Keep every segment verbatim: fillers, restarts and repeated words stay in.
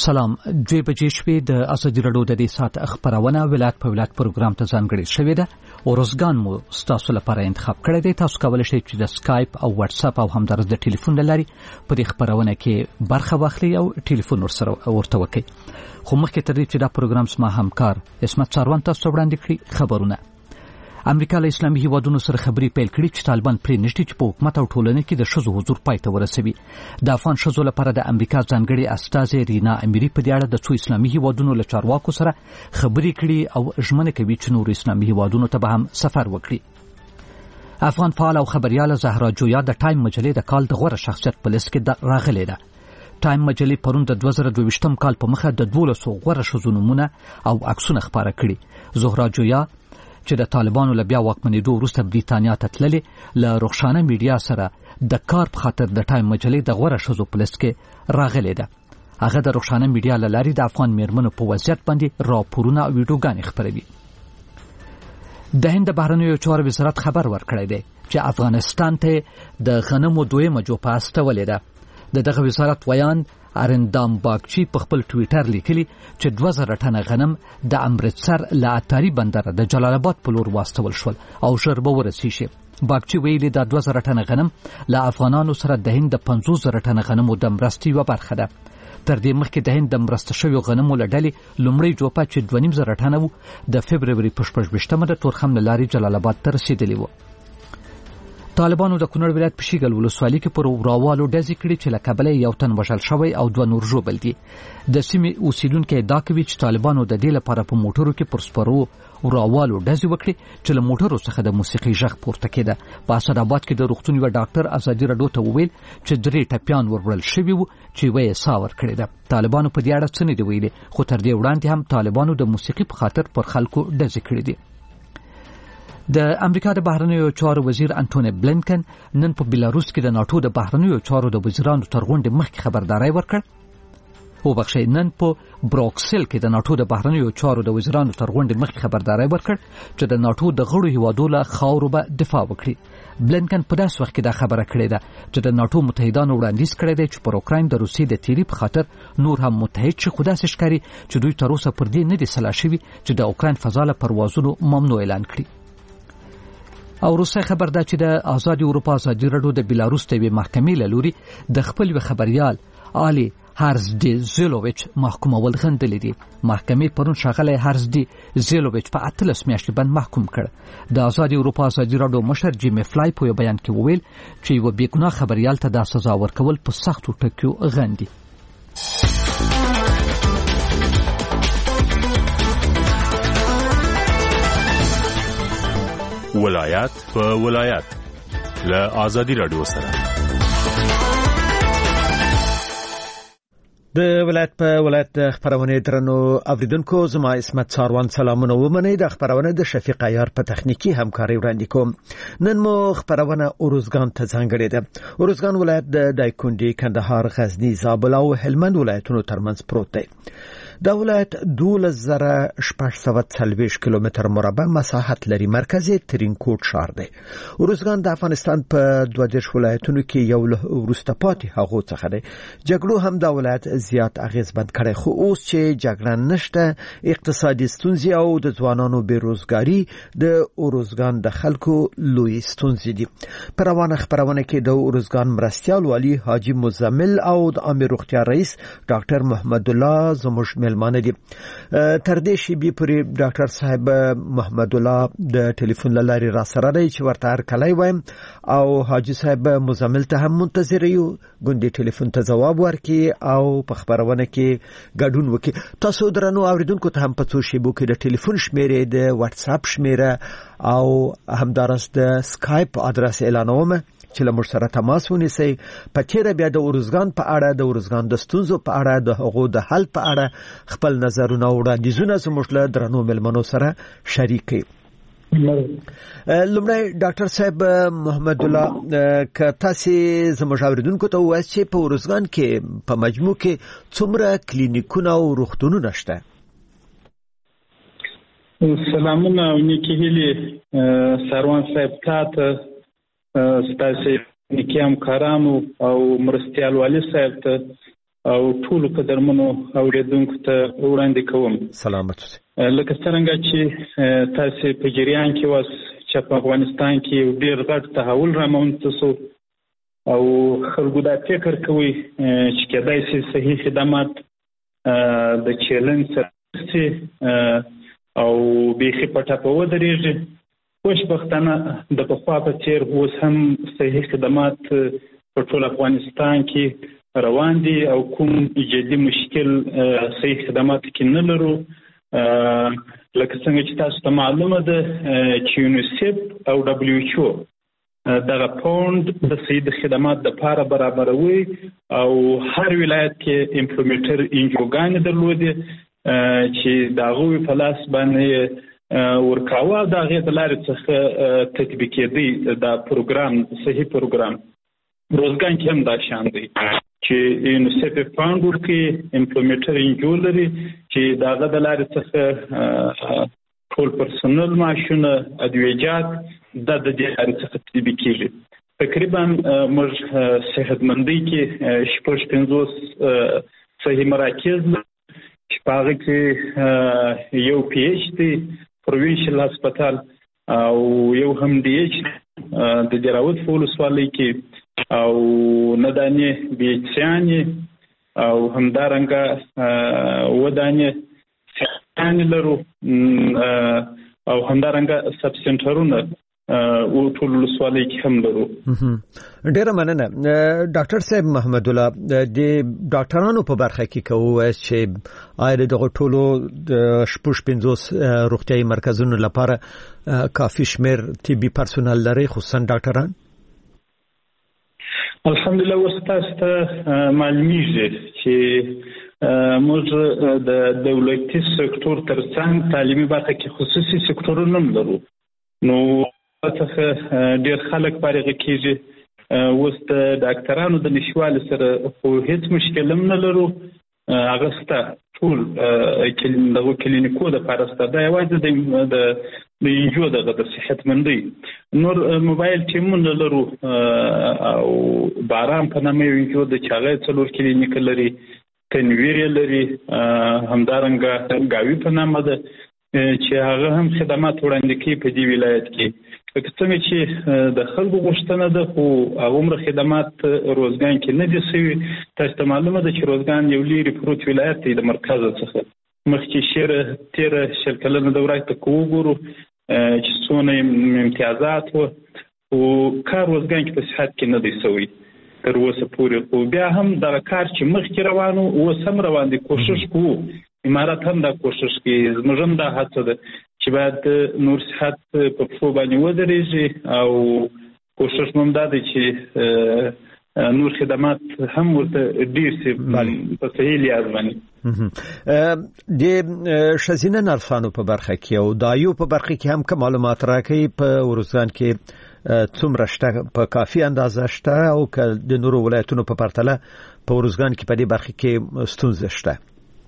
سلام دوی بجې شوې د ازادي راډیو د دې ساعت خبرونه ولایت په ولایت پروګرام ته ځانګړې شوې ده او روزګان مو ستاسو لپاره انتخاب کړی دی. تاسو کولی شئ چې د سکایپ او واتس اپ او همدارس د ټلیفون له لارې په دې خبرونه کې برخه واخلئ او ټلیفون ورسره ورته وکړئ. خو مخکې تر دې چې دا پروګرام زما همکار اسمت ساروان تاسو وړاندې کړي خبرونه. امریکا له اسلامي هیوادونو سره خبرې پیل کړي چې طالبان پرې نشي چې په حکومت او ټولنه کې د ښځو حضور پای ته ورسوي. د افغان ښځو لپاره د امریکا ځانګړي استازي رینا امیري په دې اړه د څو اسلامي هیوادونو له چارواکو سره خبرې کړي او ژمنه کوي چې نور اسلامي هیوادونو ته به هم سفر وکړي. افغان فعال او خبرياله زهرا جویا د ټایم مجلې د کال د غوره شخصیت په لیست کې راغلې ده. ټایم مجلې پرون د دوه زره دوه ویشتم کال په مخه د دولسو غوره ښځو نومونه او عکسونه خپاره کړي. زهرا جویا چې د طالبانو له بیا واکمنېدو وروسته بریتانیا ته تللې له روښانه میډیا سره د کار په خاطر د ټایم مجلې د غوره ښځو په لیست کې راغلې ده. هغه د روښانه میډیا له لارې د افغان میرمنو په وضعیت باندې راپورونه او ویډیوګانې خپروي. د هند د بهرنیو چارو وزارت خبر ورکړی دی چې افغانستان ته د غنمو دویمه جوپه استولې ده. د دغه وزارت ویان ارندام باغچی په خپل ټویټر لیکلي چې دوه زره ټنه غنم د امرتسر له اتاري بندر د جلال آباد په لور واستول شول او ژر به ورسي شي. باغچی ویلي دا دوه زره ټنه غنم له افغانانو سره د هند د پنځوس زره ټنه غنمو د مرستې یوه برخه ده. تر دې مخکې د هند د مرسته شویو غنمو له ډلې لومړی جوپه چې دوه نیم زره ټنه وو د فبروري په شپږ ویشتمه د تورخم له لارې جلال آباد ته رسېدلې وه. طالبانو د کونړ ولایت په شیګل ولسوالۍ کې پر وراوالو ډزې کړي چې له کبله یو تن وژل شوی او دوه نور ژوبل دي. د سیمې اوسیدونکي ادعا کوي چې طالبانو د دې لپاره په موټرو کې پر سپرو وراوالو ډزې وکړي چې له موټرو څخه د موسیقي غږ پورته کېده. په اسداباد کې د روغتون یوه ډاکټر ازادي راډیو ته وویل چې درې ټپیان وروړل شوي وو چې یوه یې ساه ورکړې ده. طالبانو په دې اړه څه نه دي ویلي، خو تر دې وړاندې هم طالبانو د موسیقي په خاطر پر خلکو ډزې کړي دي. د امریکا د بهرنیو چارو وزیر انټونی بلینکن نن په بیلاروس کې د ناټو د بهرنیو چارو د وزیرانو تر غونډې مخکې خبرداری ورکړ. وبخښئ نن په بروکسل کې د ناټو د بهرنیو چارو د وزیرانو تر غونډې مخکې خبرداری ورکړ چې د ناټو د غړو هیوادو له خاورو به دفاع وکړي. بلینکن په داسې وخت کې دا خبره کړې ده چې د ناټو متحدانو وړاندیز کړی دی چې پر اوکراین د روسیې د تیری په خاطر نور هم متحد شي، خو داسې ښکاري چې دوی تر اوسه پر دې نه دي سلا شوي چې د اوکراین فضا له پروازونو ممنوع اعلان کړي. او روسي خبر ده چې د آزادي اروپا ازادي راډیو د بیلاروس ته یوې محکمې له لوري د خپل یوه خبریال آلی هارزدی زیلوویچ محکومول غندلې دي. محکمې پرون ښاغلی هارزدی زیلوویچ په اتلس میاشتې بند محکوم کړ. د آزادي اروپا ازادي راډیو مشر جیمی فلای په یو بیان کې وویل چې یوه بېګناه خبریال ته دا سزا ورکول په سختو ټکیو غندي. ولایت په ولایت له ازادي راډیو سره د ولایت په ولایت خبرونه درنو اوریدونکو، زما اسمت ساروان سلامونه ومنئ. د خبرونه د شفیق عیار په تخنیکی همکاري وړاندې کوم. نن مو خبرونه اروزګان ته ځانګړې ده. اروزګان ولایت د دایکنډي، کندهار، غزنی، زابل او هلمند ولایتونو ترمنځ پروت دی. دا ولایت دولس زره شپږ سوه څلوېښت کیلومتر مربع مساحت لري. مرکزي ترینکوټ ښار دی. اروزګان د افغانستان په دوه دېرش ولایتونو کې یو له وروسته پاتې هغو څخه دی. جګړو هم دا ولایت زیات اغیزمند کړی، خو اوس چې جګړه نشته، اقتصادي ستونزې او د ځوانانو بیروزګاري د اروزګان د خلکو لوی ستونزې دي. په روانه خبرونه کې د اروزګان مرستیال والی حاجی مزمل او د عامه روغتیا رئیس ډاکټر محمد الله زموږ ملمانه دي. تر دې شیبې پورې ډاکټر صاحب محمد الله د ټلیفون له لارې را سره دی چې ورته هرکلی وایم او حاجی صاحب مزمل ته هم منتظر یو ګوندې ټلیفون ته ځواب ورکړي او په خبرونه کې ګډون وکړي. تاسو درنو اوریدونکو ته هم په څو شیبو کې د ټلیفون شمیرې، د واتس اپ شمیره او همدارس د سکایپ ادرس اعلانوم چې له موږ سره تماس ونیسئ. په تیره بیا د اروزګان په اړه، د اروزګان د ستونزو په اړه، د هغو د حل په اړه خپل نظرونه او وړاندیزونه زموږ له درنو مېلمنو سره شریک کړئ. لومړی ډاکټر صاحب محمد الله، که تاسو زموږ اوریدونکو ته ووایئ چې په اروزګان کې په مجموع کې څومره کلینیکونه او روغتونونه شته؟ سلامونه او نیکې هیلې ساروان صاحب ته، ستاسو نیکي همکارانو او مرستیال والي صاحب ته او ټول قدرمنو اوریدونکو ته وړاندې کوم. سلامت اوسئ. لکه څنګه چې تاسو په جریان کې واس چې په افغانستان کې ډېر غټ تحول رامنځته شو او خلکو دا فکر کوي چې کېدای شي صحیح خدمات د چیلنج سره او بیخي په ټاپه ودرېږي. خوشبختانه د پخوا په څېر اوس هم صحیح خدمات په ټول افغانستان کې روان دي او کوم جدي مشکل صحیح خدمات کې نه لرو. لکه څنګه چې تاسو ته معلومه ده چې یونیسف او دبلیو ایچ او دغه پوند د صحیح خدمات لپاره برابروي او هر ولایت کې امپلیمنټر انجوګانې درلودې چې د هغوی په لاس باندې ورکاوه د هغې د لارې څخه تطبیقېدی دا پروګرام صحیح پروګرام. روزګان کې هم دا شان دی چې یونیسف فاند ورکوي امپلیمنټر انجو لري چې د هغه د لارې څخه ټول پرسونل معاشونه ادویجات دا د دې لارې څخه تطبیقېږي. تقریبا موږ صحتمندۍ کې شپږ پنځوس صحیح مراکز چې په هغه کې یو پی ایچ دی پروینشل هسپتال او یو هم ډي ایچ د جراوت په ولسوالۍ کې او ندانې بیچیانې او همدارنګه ودانې سیانې لرو او همدارنګه سب سنټرونه او ټول ولسوالۍ کې هم لرو. ډیره مننه. ډاکټر صاحب محمد الله د ډاکټرانو په برخه کې کوو چې آیا دغه ټولو شپږ پنځوس روغتیايي مرکزونو لپاره کافي شمیر طبي پرسونل لري خصوصا ډاکټران؟ الحمدلله اوس تاسو ته معلومیږي چې موږ د دولتي سکتور ترڅنګ تعلیمي برخه کې خصوصي سکتورونه هم لرو. نو څخه ډېر خلک فارغ کېږي. اوس د ډاکټرانو د نشوالي سره خو هیڅ مشکل هم نه لرو. هغه سته ټول دغه کلینیکو دپاره سته. دا یوازې د د انجو دغه د صحتمندۍ نور موبایل ټیمونه لرو او باران په نامه یو انجو د چې هغه څلور کلینیک لري، تنویر لري، همدارنګه ګاوي په نامه ده چې هغه هم خدمات وړاندې کوي په دې ولایت کې. لکه څنګه چې د خلکو غوښتنه ده خو هغومره خدمات روزګان کې نه دي شوي. تاسو ته معلومه ده چې روزګان یو لرې پروت ولایت دی د مرکز څخه. مخکې شیره تیره شل کلنه دوره ته که وګورو چې څونه امتیازات و خو کار روزګان کې په صحت کې نه دی شوی تر اوسه پورې. خو بیا هم دغه کار چې مخکې روان و اوس هم روان دی. کوشش کوو، امارات هم دا کوشش کوي، زموږ هم دا هڅه ده چې باید نور صحت په پښو باندې ودرېږي او کوشش مو هم دا دی چې نور خدمات هم ورته ډیر سي په صحیح لحاظ باندې. د شزینه نرسانو په برخه کې او دایو په برخه کې هم کوم معلومات راکړي په ورزان کې څومره شته په کافي اندازه شته او که د نورو ولایتونو په پرتله په ورزان کې په دې برخه کې ستونزه شته؟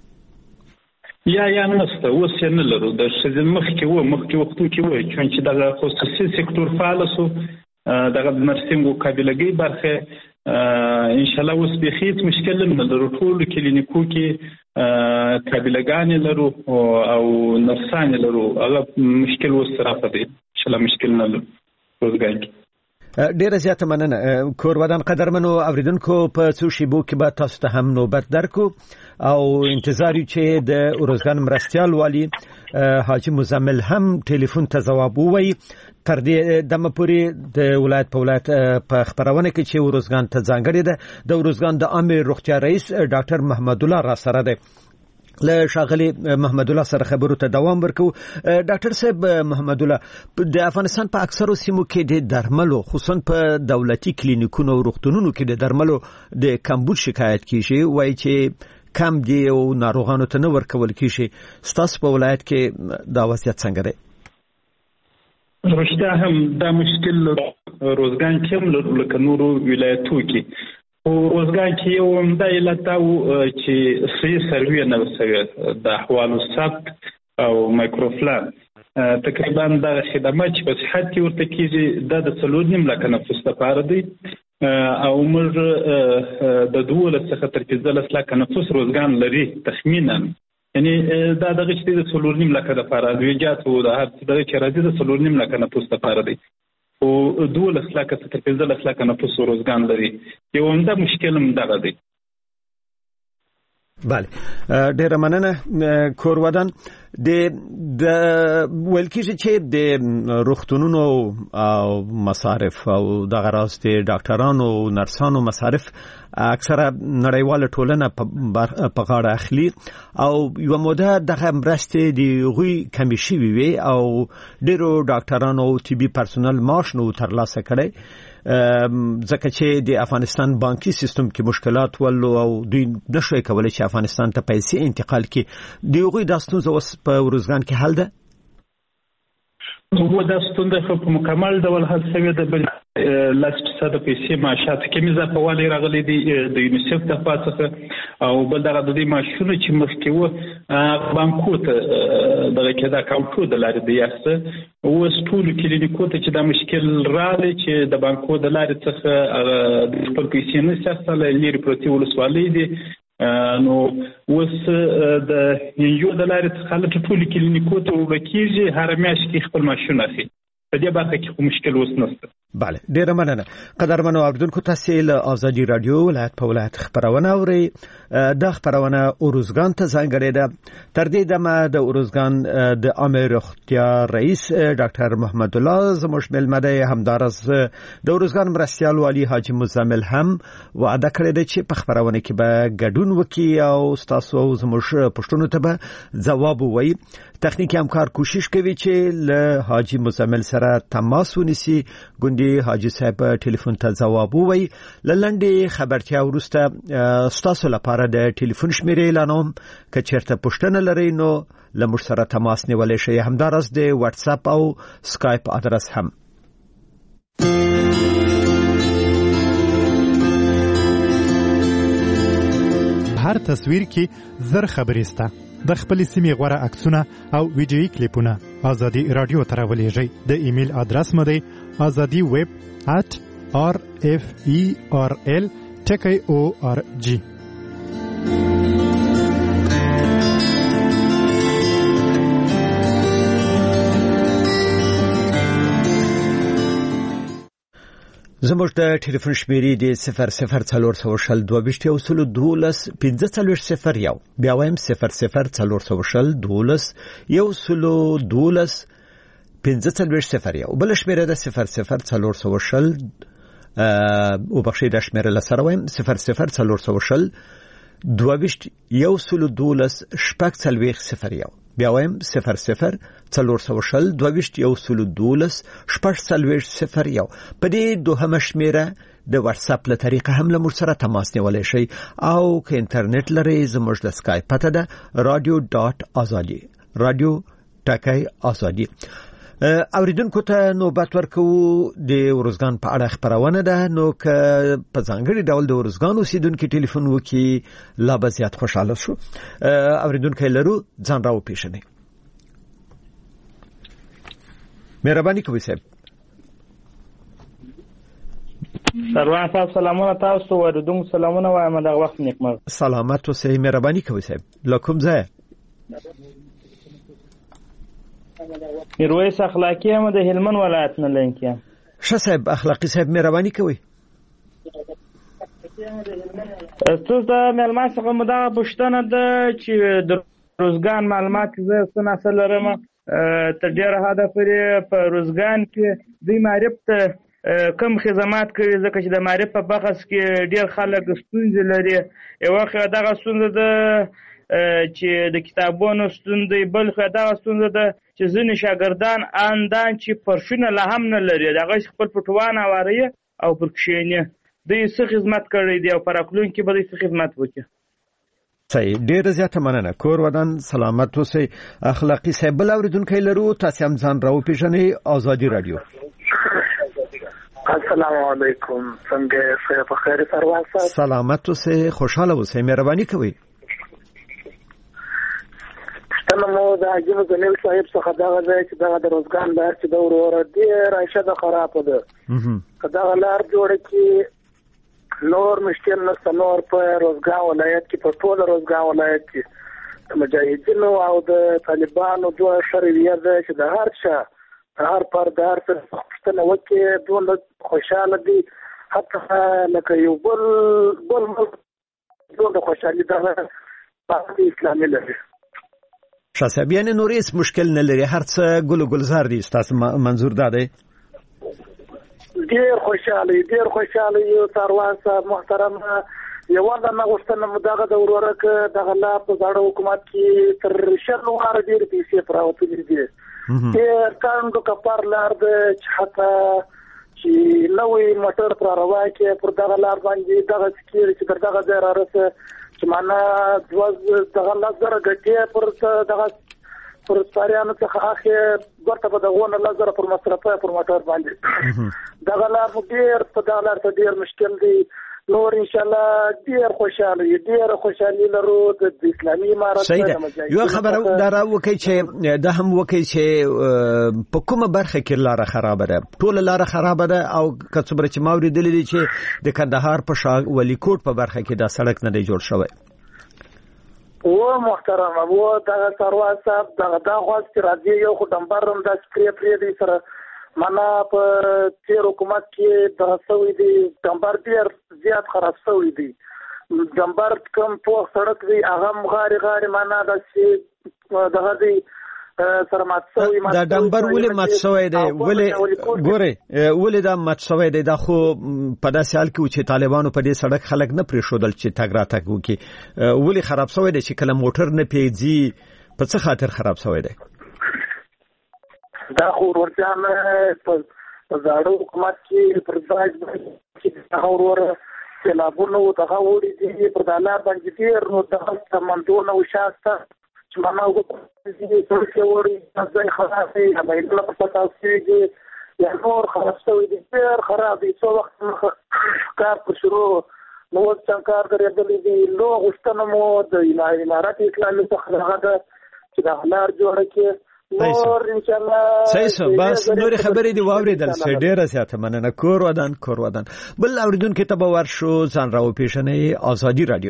یا یا نسته اوس یې نه لرو. د شزین مخکې و مخکې وختو کې و چې دغه خصوصي سکتور فعال شو دغه نرسینګ او قابلګۍ برخه ان شاء الله اوس به هیڅ مشکل نه لرو. ټول کلینیکو کې قابلګانې لرو او نرسانې لرو. هغه مشکل اوس راځي دی ان شاء الله مشکل نه لرو روزګان کې. ډیره زیاته مننه. کور ودان قدرمنو اوریدونکو په څو شیبو کې به تاسو ته هم نوبت درکو او انتظار یو چې د روزګان مرستیال والی حاجی مزمل هم ټلیفون ته جواب ووایي. تر دې دمه پورې د ولایت په ولایت په خبرونه کې چې روزګان ته ځانګړی ده د روزګان د عامه روغتیا رئیس ډاکټر محمد الله را سره ده. له شاغلی محمد الله سره خبرو ته دوام ورکو. ډاکټر صاحب محمد الله د افغانستان په اکثرو سیمو کې د درملو خصوصا په دولتي کلینیکونو او روغتونونو کې د درملو د کمبود شکایت کیږي، وایي چې کم دی او ناروغانو ته نه ورکول کیږي. ستاسو په ولایت کې دا وضعیت څنګه دی؟ رښتیا هم دا مشکل روزګان کې هم لرو لکه نورو ولایتو کې. خو روزګان کې یو همدا علت دا و چې صحیح سروې نه وه شوې د احوالو ثبت او مایکروفلان. تقریبا دغه خدمات چې په صحت کې ورته کېږي دا د څلور نیم لکه نفوس لپاره دی او موږ د دولس څخه تر پنځلس لکه نفوس روزګان لري تخمینا، یعنی دا دغه چې د څلور نیم لکه لپاره د ویجات او د هر دغه چې راځي د څلور نیم لکه نفوس لپاره دی او دولس لکه تر پنځلس لکه نفوس روزګان لري. یو همدا مشکل هم دغه دی. بله، ډیره مننه کور ودان. د د ویل کېږي چې د روغتونونو او مصارف او دغه راز د ډاکټرانو او نرسانو مصارف اکثره نړیواله ټولنه په غاړه اخلي او یو موده دغه مرستې د غوي کمی شوي وي او ډیرو ډاکټرانو او طبي پرسونل معاش نو ترلاسه کړي، ځکه چې د افغانستان بانکي سیستم کې مشکلات ول او دوی نشوي کولای چې افغانستان ته پیسې انتقال کړي. د غوي د ستونزو اوس په ورزګان کې حل ده؟ هو دا ستونزه په مکمل ډول حل شوې ده. بل لاس فیصد پیسې معاشات کې اضافه والی راغلي دي د یونیسف د خوا څخه، او بل دغه د دې معاشونه چې مخکې وو بانکو ته دغه کې دا اکاونټو د لارې د یاسته اوس ټولو کلینیکو ته چې دا مشکل راغلی چې د بانکو د لارې څخه د خپل پیسې نه ساتلی لرې پرتې ولسوالۍ دي، نو اوس د یو د لارې څخه خلک ټولو کلینیکو ته وکیږي هر میاشت کې خپل ماشین اخلي. په دې برخه کې خو مشکل اوس نشته. بله، ډیره مننه. قدرمنو اوریدونکو، تاسو له آزادي رادیو ولایت په ولایت خبرونه اورئ. دا خبرونه اورزګان ته ځانګړې ده. تر دې دمه د اورزګان د عامه روغتیا رئیس ډاکټر محمد الله زموږ ملمه دی. همدارس د اورزګان مرستیال والی حاجی مزمل هم وعده کړې ده چې په خبرونه کې به ګډون وکړي او تاسو زموږ پښتون ته به ځواب ووایي. تخنیکی همکار کوشش کوي چې له حاجی مزمل سره تماس ونیسي. ګوندی حاجی صاحب ټلیفون ته ځواب ووایي. لنډي خبرتیا ورسته تاسو لپاره د ټلیفون شمیرې اعلانوم. که چیرته پوښتنه لرئ نو له موږ سره تماس نیولای شئ. همدارس د واتس اپ او سکایپ ادرس هم. هر تصویر کې زر خبرې سته. د خپل سیمې غوړه عکسونه او ویډیوي کلیپونه آزادي رادیو ته راولېږئ. د ایمیل ادرس مو دی azadi web at r f e r l ټکی او ار جی. زموږ د ټلیفون شمیرې د صفر صفر څلور سو شل دوه ویشت یو سلو دولس پنځه څلوېښت صفر یو. بیا وایم صفر صفر څلور سو شل دولس یو سلو دولس پنځه څلوېښت صفر یو. بل شمیره د صفر صفر څلور سو شل او بخښئ د شمیره لسره وایم صفر صفر څلور سو شل دوه ویشت یو سلو دولس شپږ څلوېښت صفر یو. بیا وایم صفر صفر څلور سو شل دوه ویشت یو سلو دولس شپږ څلوېښت صفر یو. په دې دوهمه شمیره د واتس اپ له طریقه هم له موږ سره تماس نیولای شئ او که انټرنیټ لرئ زموږ د سکایپ پته ده رادیو ډاټ آزادي رادیو ټکی آزادي. اوریدونکو ته نوبت ورکو د ورزګان په اړه خبرونه ده. نو که په ځانګړي ډول د ورزګان اوسیدونکو ټلیفون وکي لا به زیات خوشاله شو. اوریدونکو لرو ځان راو پیښنه. مهرباني کوئ صاحب. سروان صاحب سلامونه تاسو اوریدونکو سلامونه وایم دا وخت نیکمر. سلامت اوسئ. مهرباني کوئ صاحب. لکم ځای میرویس اخلاقی هم د هلمند ولایت نه لنکیم. ښه صاحب اخلاقی صاحب مهرباني کوئ. تاسو د معلومات څخه مدا پوښتنه ده چې د روزګان معلومات زه څنګه اصل لرم. تر ډیره حده پورې په روزګان کې د معرف ته کم خدمات کوي ځکه چې د معرف په بخص کې ډیر خلک ستونزې لري. یو وخت دغه ستونزه ده چې د کتابونو ستونزې، بل خو دغه ستونزه ده چې ځینې شاګردان اندان چې پرشونه لا هم نه لري دغه خپل پټوان اواري او پرکښینه دوی څه خدمت کړی دی او پراکلون کې به دوی څه خدمت وکړي. صحیح، ډیر زیاته مننه. کور ودان سلامت اوسئ. اخلاقی صاحب بل اوریدونکو لرو تاسو هم ځان راو پیژنئ. آزادي رادیو. السلام علیکم. څنګه یې په خیر سروان صاحب؟ سلامت اوسئ. خوشاله اوسئ. مهرباني کوئ. تنمو د حجم زميل صاحب څخه دغه ځای چې دغه د روزګان لار چې د ورور دی راشه د خراب ده. کدا لار جوړ کی نور مشکل نشته. نور په روزګان ولایت کې په ټول روزګان ولایت کې د مجاهدینو او د طالبانو دوه شریعه ده چې د هر چا هر پر د هر څه پښتنه وکي دوه خوشاله دي. حتی لکه یو بل بل دوه خوشالي ده په اسلامي لري. شاسب یعنی نور هیڅ مشکل نه لري، هر څه ګل ګلزار دي. تاسو منظور ده دی ډیر خوشاله ډیر خوشاله یو څاروان صاحب محترم. یو د نغښتنه مداغه د ورورک د غلا په ځاړو حکومت کې تر شنو هر ډیر پیسې پراوتلې دي. ډیر کاندو کپار لار د حتی چې نوې موټر پر روان کې پر دغه لار باندې دغه سکیر چې دغه ځای رارسه چې معنا دوه دغه لزر غټي پر دغه پر سپاریانو څخه اخی ورته په دغه لزر پر مصرفه پر موټر باندې دغه لار ډیر په دغه لار ته ډیر مشکل دی. نور ان شاء الله ډیر خوشاله ډیر خوشالي لرو د اسلامي امارت سره. یو خبره دا وکي چې د هم وکي چې په کومه برخه کې لار خراب ده؟ ټول لار خراب ده او کڅبره چې ماوري دلی چې د کندهار په شاه ولی کوټ په برخه کې دا سړک نه دی جوړ شوی. و محترم و دا ثروه صاحب دا دا غواړي چې راځي یو خو دمبرم د سکری پری دي سره معنا په تیر حکومت کې د سوي دي دمبر ډیر زیات خراب سوي دي. دمبر کوم په سړک دی هغه مغاري غاري معنا د چې دغه دی سره مات سوي دا دمبر ولې مات سوي دی؟ ولې ګوره ولې دا مات سوي دی؟ دا خو په داسې حال کې چې طالبانو په دې سړک خلک نه پرې شودل چې تګ را تګ وکي. ولې خراب سوي دی چې کله موټر نه پیځي؟ په څه خاطر خراب سوي دی؟ دا خو ورته په زاړو حکومت کې پر ځای چې هغه ورور سیلابونو دغه وړي دي پر دلار باندې ډیر نو دغه سمندونه او شاسته چې معنا وګورئ چې وړي ځای خلاص دی هغه له په تاسو کې یا نور خلاص شوی دی ډیر خراب دی. څو وخت کار پر شروع نو څنګه کار درېدلې دي نو غوښتنه مو د امارات اسلامي څخه هغه چې د هلار جوړه کې نور ان شاء الله. صحیح بس نور خبرې دی واوریدل سه ډیره زیاته مننه. کور ودان کور ودان بل اوریدونکو ته به ورشو ځان راو پیښنې آزادی رادیو.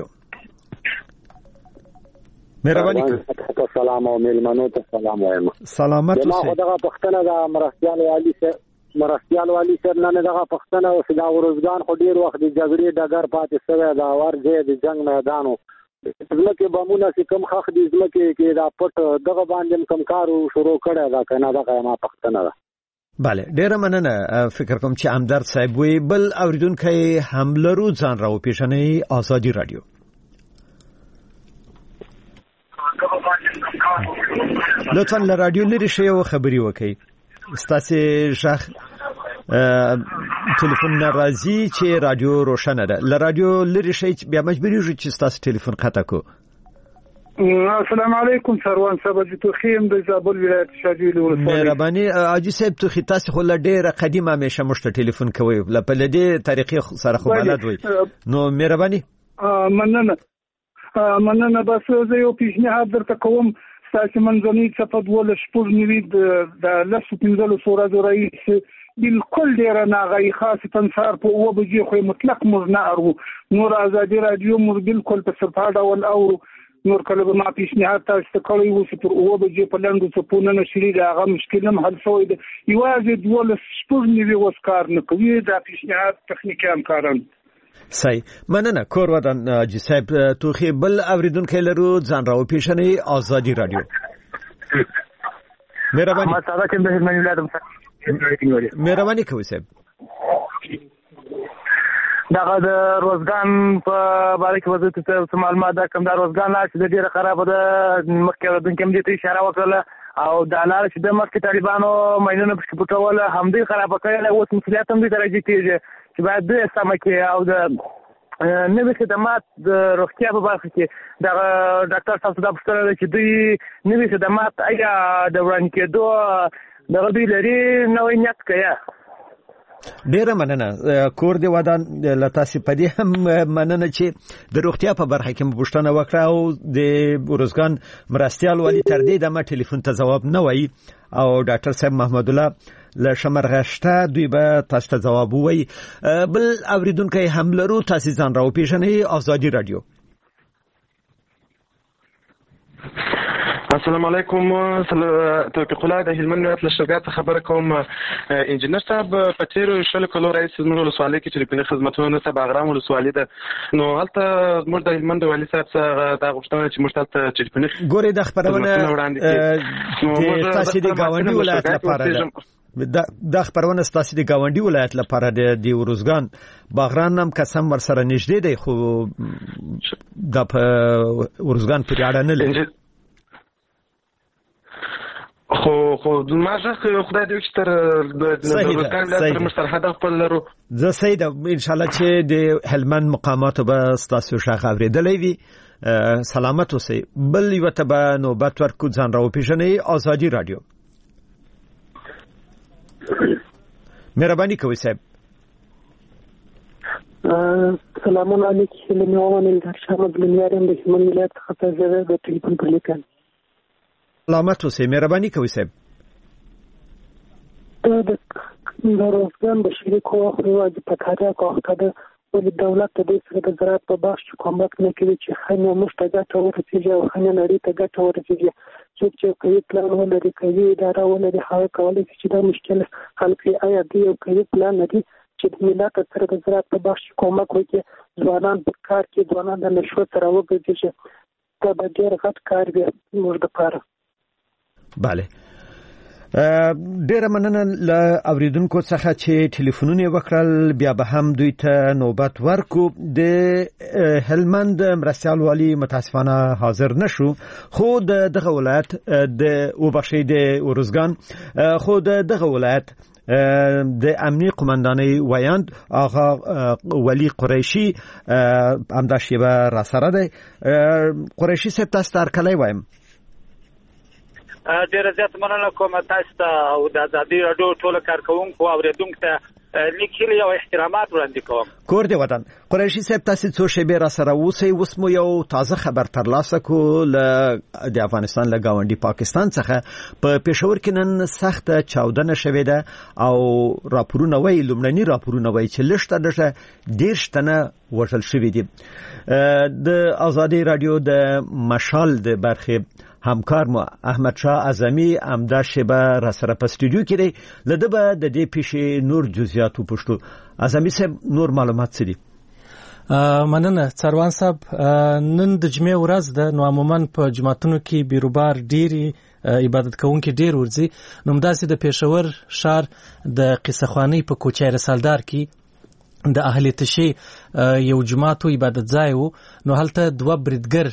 مهرباني کوم سلام او میلمنو ته سلام وایم. سلامت اوسئ. ما دغه پښتنه د مرستيال والی سره مرستيال والی سره نه دغه پښتنه او سدا ورزګان خو ډیر وخت د جګړې ډګر پاتې شوی دا ورځي د جنگ میدانو زمکه بمونه چې کم خخ دي زمکه کې دا پټ دغه باندې کم کارو شروع کړه دا کنه دغه ما پښتنه ده. bale ډیره مننه. فکر کوم چې همدرد صاحب وی بل اوریدونکو حمله رو ځان راو پیښنې آزادی رادیو. لطفا له رادیو لري شی او خبري وکي. ستاسو شخ ټلیفون ناراضي چې رادیو روشنه ده. ل رادیو لري شي بیا مجبوري یو چې تاسو ټلیفون قطع کو. السلام علیکم سروان صاحب د توخیم د زابل ولایت شاجویل ولسوالۍ. مهرباني اجي صاحب توخی تاسو خو له ډیره قدیمه مشه مشته ټلیفون کوي ل په لدی تاریخي سره خو بلد وي نو مهرباني. مننه مننه بس زه یو پیشنهاد درته کوم. تاسو منځنی صفد ول شپږ نیوي د لاسو پنځلو سورا زورای بالکل ډیر ناغي خاصه سار په او بجې خو مطلق مزنار نور آزادی رادیو مر بالکل په صفاده ول او نور کله به ما پیشنهاد تاسو کوي و چې پر او بجې په لاندې سپونه نشري دا هغه مشکل هم حل شوی دی. یوازې دول شپږ نیوي وسکار نه کوي دا پیشنهاد تخنیکی همکاران. صحیح مننه. کور ودان جی صاحب توخی بل اوریدونکو لرو ځان راو پیښنې آزادی رادیو. مهرباني. ما ساده کوم د هرمنی ولادم مهرباني کوي صاحب. دغه د روزګان په باره کې وضعیت ته معلومات ده کوم د روزګان لار چې ډیره خراب ده مخکې د کوم دې ته اشاره وکړه او د لار چې د مخکې طالبانو ماینونه پکې پټول هم دې خراب کړل او مسؤلیت هم دې درجه کېږي چې باید د سم کې او د نوې خدمات د روغتیا په برخه کې د ډاکټر صاحب د پښتنه چې دوی نوې خدمات ایا د وړاندې کېدو د غوډي لري نوې نیت کوي. ډیره مننه. کور دی ودان لتاسې پدې هم مننه چې د روغتیا په برخه کې پوښتنه وکړه او د ورزګان مرستيال والی تر دې دمه ټلیفون ته جواب نه وایي او ډاکټر صاحب محمد الله له شمرغشته دوی به تاسو ته جواب ووایي. بل اوریدونکو هم لرو، تاسو ځان راوپېژنئ. آزادي رادیو. السلام علیکم. توفیق الله د هلمند ولایت له شرګات څخه خبره کوم. انجینر صاحب په تیرو شلو کلو رئیس زموږ ولسوالۍ کې ټلیفوني خدمتونه ته باغرام ولسوالۍ ده، نو هلته موږ د هلمند والي صاحب څخه دا غوښتنه چې موږ ته ټلیفوني ګورې د خبرونه د تاسو د گاونډي ولایت لپاره دا خبرونه ستاسو د گاونډي ولایت لپاره د ورزګان باغران هم قسم ورسره نږدې دی، خو د ورزګان پرې اړه نه لري. خو خو ماشه خدای دې چې تر د ورزګان تر مشترحده خپل لرو. زه سید ان شاء الله چې د هلمند مقامات به ستاسو شاخ اوریدلې وي. سلامت اوسئ. بل یو ته به نوبت ورکو، ځان راوپېژنئ. آزادي رادیو. مهرباني کوئ صاحب. سلام علیکم. لمن الدار شامل بلمیارم د هلمند ولایت څخه زه د ټلیفون پر لیکل. سلامت اوسئ. مهرباني کوئ صاحب. د روزګان د شریکو خو د پکاره کوخته د دولت د دې سره د زراعت په بخش کومک نه کوي چې خنه مشتګه ته ورسیږي او خنه نړۍ ته ګټه ورسیږي. څوک چې کوي پلان ولري، کوي اداره ولري، هغه کولی چې دا مشکل حل کړي. آیا دوی یو کوي پلان لري چې د ملت سره د زراعت په بخش کومک وکړي؟ ځوانان په کار کې ځوانان د نشو سره وګرځي، دا به ډېر غټ کار وي موږ لپاره. بله، ډیره مننه له اوریدونکو څخه چې ټلیفونونه وکړل. بیا به هم دوی ته نوبت ورکو. د هلمند مرستیال والی متاسفانه حاضر نشو، خو د دغه ولایت د وبخښي د ورزګان خو د دغه ولایت د امنیه قومندانۍ ویاند آقا ولی قریشی همدا شیبه را سره دی. قریشی صاحب تاسو ته هرکلی وایم. ډیره زیات مننه کوم تاسو ته او د آزادي رادیو ټول کارکونکو او اوریدونکو ته لیکلي او احترامات وړاندې کوم. کور دی وطن. قریشی صاحب تاسو څو شیبې را سره اوسئ. اوس مو یو تازه خبر ترلاسه کو له د افغانستان له گاونډي پاکستان څخه. په پېښور کې نن سخته چاودنه شوې ده او راپورونه وایي، لومړني راپورونه وایي چې لږ تر دېرش تنه وژل شوي دي. د آزادي رادیو د مشال د برخې همکار مو احمد شاه اعظمي امدا شبه را سره په سټوډیو کې دی. لده به د دې پیښې نور جزئیات وپوښتو. اعظمي صاحب نور معلومات څه دي؟ مننه څاروان صاحب. نن د جمعې ورځ ده، نو عموما په جماعتونو کې بیروبار ډیری عبادت کوونکي ډیر ورځي. نو همداسې د پېښور ښار د قصهخوانۍ په کوچه رسالدار کې د اهل تشي یو جماعت او عبادت ځای وو. نو هلته دوه بریدګر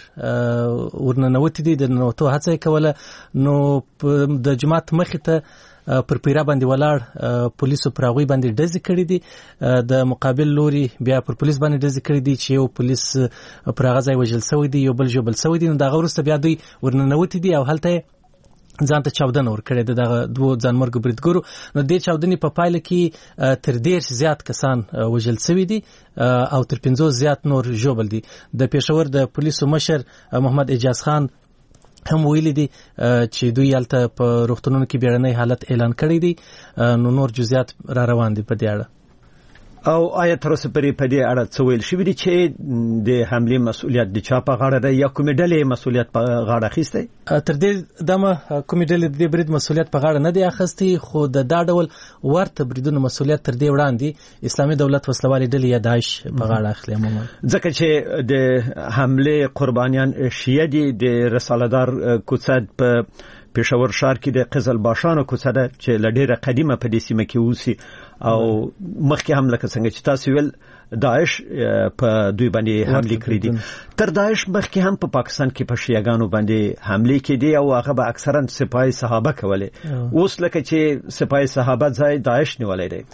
ورننوتی دي، د ننوتو هڅه کوله. نو د جماعت مخې ته پر پیرا باندې ولاړ پولیسو پر هغوی باندې ډزې کړې دي. د مقابل لوري بیا پر پولیس باندې ډزې کړې دي چې یو پولیس پر هغه ځای وژل شوی دی، یو بل ژوبل شوی دی. نو دغه وروسته بیا دوی ورننوتی دي او هلته ځان ته چاودنه ورکړې ده دغه دوه ځانمرګو بریدګرو. نو دې چاودنې په پایله کې تر دېرش زیات کسان وژل شوي دي او تر پنځوس زیات نور ژوبل دي. د پېښور د پولیسو مشر محمد اجاز خان هم ویلي دي چې دوی هلته په روغتونونو کې بیړنی حالت اعلان کړی دی. نو نور جزئیات را روان دي په دې اړه. او آیا تر اوسه پرې په دې اړه څه ویل شوي دي چې د حملې مسؤلیت د چا په غاړه ده یا کومې ډلې مسؤلیت په غاړه اخیستی؟ تر دې دمه کومې ډلې د دې برید مسؤلیت په غاړه نه دی اخیستی، خو د دا ډول ورته بریدونو مسؤلیت تر دې وړاندې اسلامي دولت وسلوالې ډلې یا داعش په غاړه اخلي. عموما ځکه چې د حملې قربانیان شیعه دي. د رسالدار کوڅه په پېښور ښار کې د قزل باشانو کوڅه ده چې له ډېره قدیمه په دې سیمه کې اوسي او مخکې هم لکه څنګه چې تاسو ویل داعش په دوی باندې حمله کړې دي. تر داعش مخکې هم په پاکستان کې په شیعاګانو باندې حمله کېدې او هغه به اکثرا سپاه صحابه کولې. اوس لکه چې سپاه صحابه ځای داعش نیولای دی.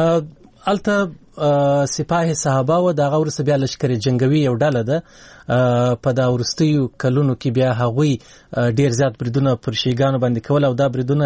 الته سپاه صحابه و دغه ورسره بیا لشکري جنگوي یو ډله ده. په دا ورستیو کلونو کې بیا هغوی ډیر زیات بریدونه پر شیګانو باندې کول او دا بریدونه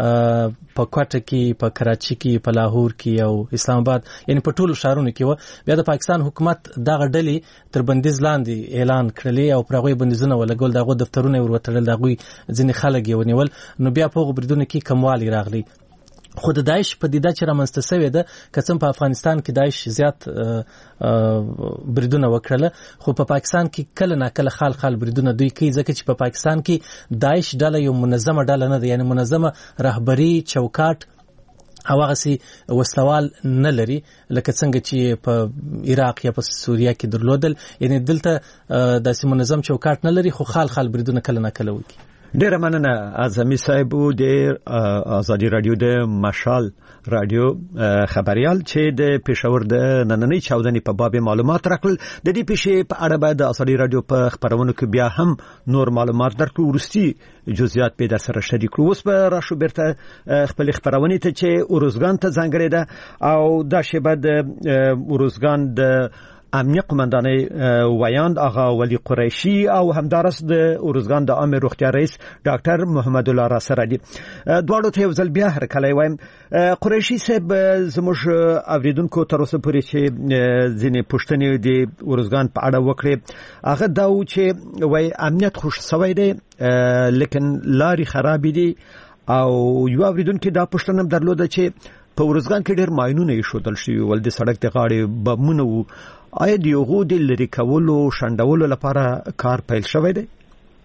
په کوټه کې، په کراچي کې، په لاهور کې او اسلام آباد، یعنی په ټولو ښارونو کې و. بیا د پاکستان حکومت دغه ډلې تر بندیز لاندې اعلان کړلې او پر هغوی بندیزونه ولګول، دغه دفترونه ور وتړل، دغه ځینې خلک یې ونیول. نو بیا په هغو بریدونو کې کموالی راغلی. خو د داعش پدیده چې رامنځته شوې ده که څنګه په افغانستان کې داعش زیات بریدونه وکړل خو په پاکستان کې کله نه کله خال خال بریدونه دوی کوي ځکه چې په پاکستان کې داعش ډله یو منظمه ډله نه ده یعنی منظمه رهبری چوکاټ او هغه سي وسلوال نه لري لکه څنګه چې په عراق یا په سوریه کې درلودل یعنی دلته داسې منظم چوکاټ نه لري خو خال خال بریدونه کله نه کله وکړي. ډیره مننه اعظمي صاحب د آزادي رادیو د مشال رادیو خبريال چې د پېښور د نننۍ چاودنې په باب معلومات راکړل. د دې پیښې په اړه باید د آزادي رادیو په خبرونو کې بیا هم نور معلومات درکړو ورستي جزئیات به در سره شریک کړو. اوس به راشو بیرته خپل خبرونه ته چې اورزګان ته ځانګړې ده او دا شیبه د اورزګان د امنیه قومندانۍ ویاند آغا ولی قریشی او همدارس د اورزګان د عامه روغتیا رئیس ډاکټر محمد الله راسره دي. دواړو ته یو ځل بیا هر کله وایم قریشی صاحب زموږ اوریدونکو تر اوسه پورې چې ځینې پوښتنې د اورزګان په اړه وکړي هغه دا و چې وای امنیت خوش سوی دی لیکن لاري خراب دي او یو اوریدونکو دا پوښتنه درلوده چې په اورزګان کې ډېر ماینونه یې شودل شي ول د سړک د غاړې بمونه وو آیا د یو غو د لری کولو شندولو لپاره کار پیل شوی دی؟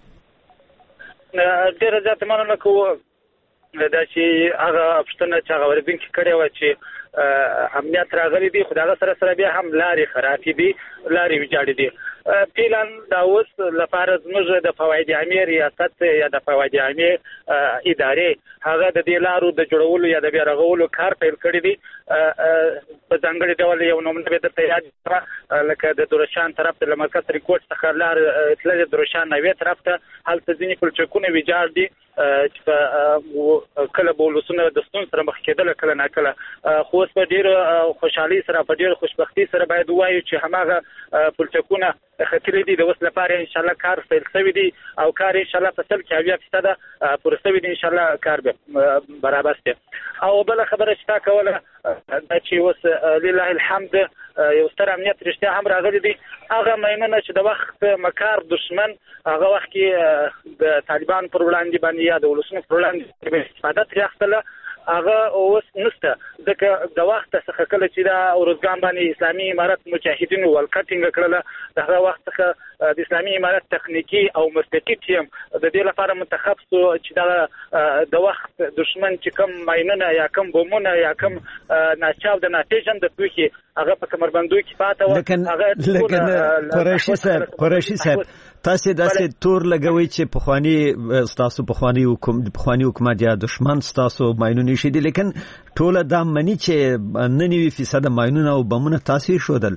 ډېر زیات مننه کوم دا چې هغه پښتنه چې هغه وربینکي کړی و چې امنیت راغلی دی خدای سره سره بیا هم لاري خرابې دي لاري ویجاړې دي. پلان دا اوس لپاره زموږ د فواید عامه ریاست یا د فواید عامه ادارې هغه د دې لارو د جوړولو یا د بیا رغولو کار پیل کړی دی. په ځانګړي ډول یو نومونه به د تیار لکه د درشان طرف ته لمرکز ریکورډ څخه لار تل د درشان نوې طرف ته هلته ځینې پلچکونه ویجاړ دي چې کله بولسونه د ستون سره مخ کېدل کله نه کله خو اوس په ډیر خوشحالي سره په ډیر خوشبختی سره باید وایو چې هماغه پلچکونه خطرې دي د اوس لپاره ان شاء الله کار پیل شوی دی او کار ان شاء الله په سل کې اویا فیصد پوره شوی دی ان شاء الله کار به برابر شي. او بل خبره چې تا کوله چې اوس لله الحمد یو ستر امنیت رښتیا هم راغلی دی. هغه مینونه چې د وخت مکار دشمن هغه وخت کې د طالبان پر وړاندې باندې یا د ولسمو پر وړاندې استفاده ترې اخیستله هغه اوس نشته ځکه د وخت څخه کله چې دا اورزګان باندې اسلامي امارت مجاهدینو ولکټینګ کړله دغه وخت څخه د اسلامي امارت تخنیکی او مرتقی ټیم د دې لپاره منتخب شو چې دا د وخت دشمن چې کم ماینونه یا کم بمونه یا کم ناچاو د ناتیجن د توکي هغه په کمربندوي کې پاتې و هغه لکه قریشي صاحب قریشي صاحب تاسو داسې تور لګوي چې په خواني تاسو په خواني حکومت په خواني حکومت یا دشمن تاسو ماینونه شي دي لیکن ټول دا منی چې نننوي فیصد ماینونه او بمونه تاسو شودل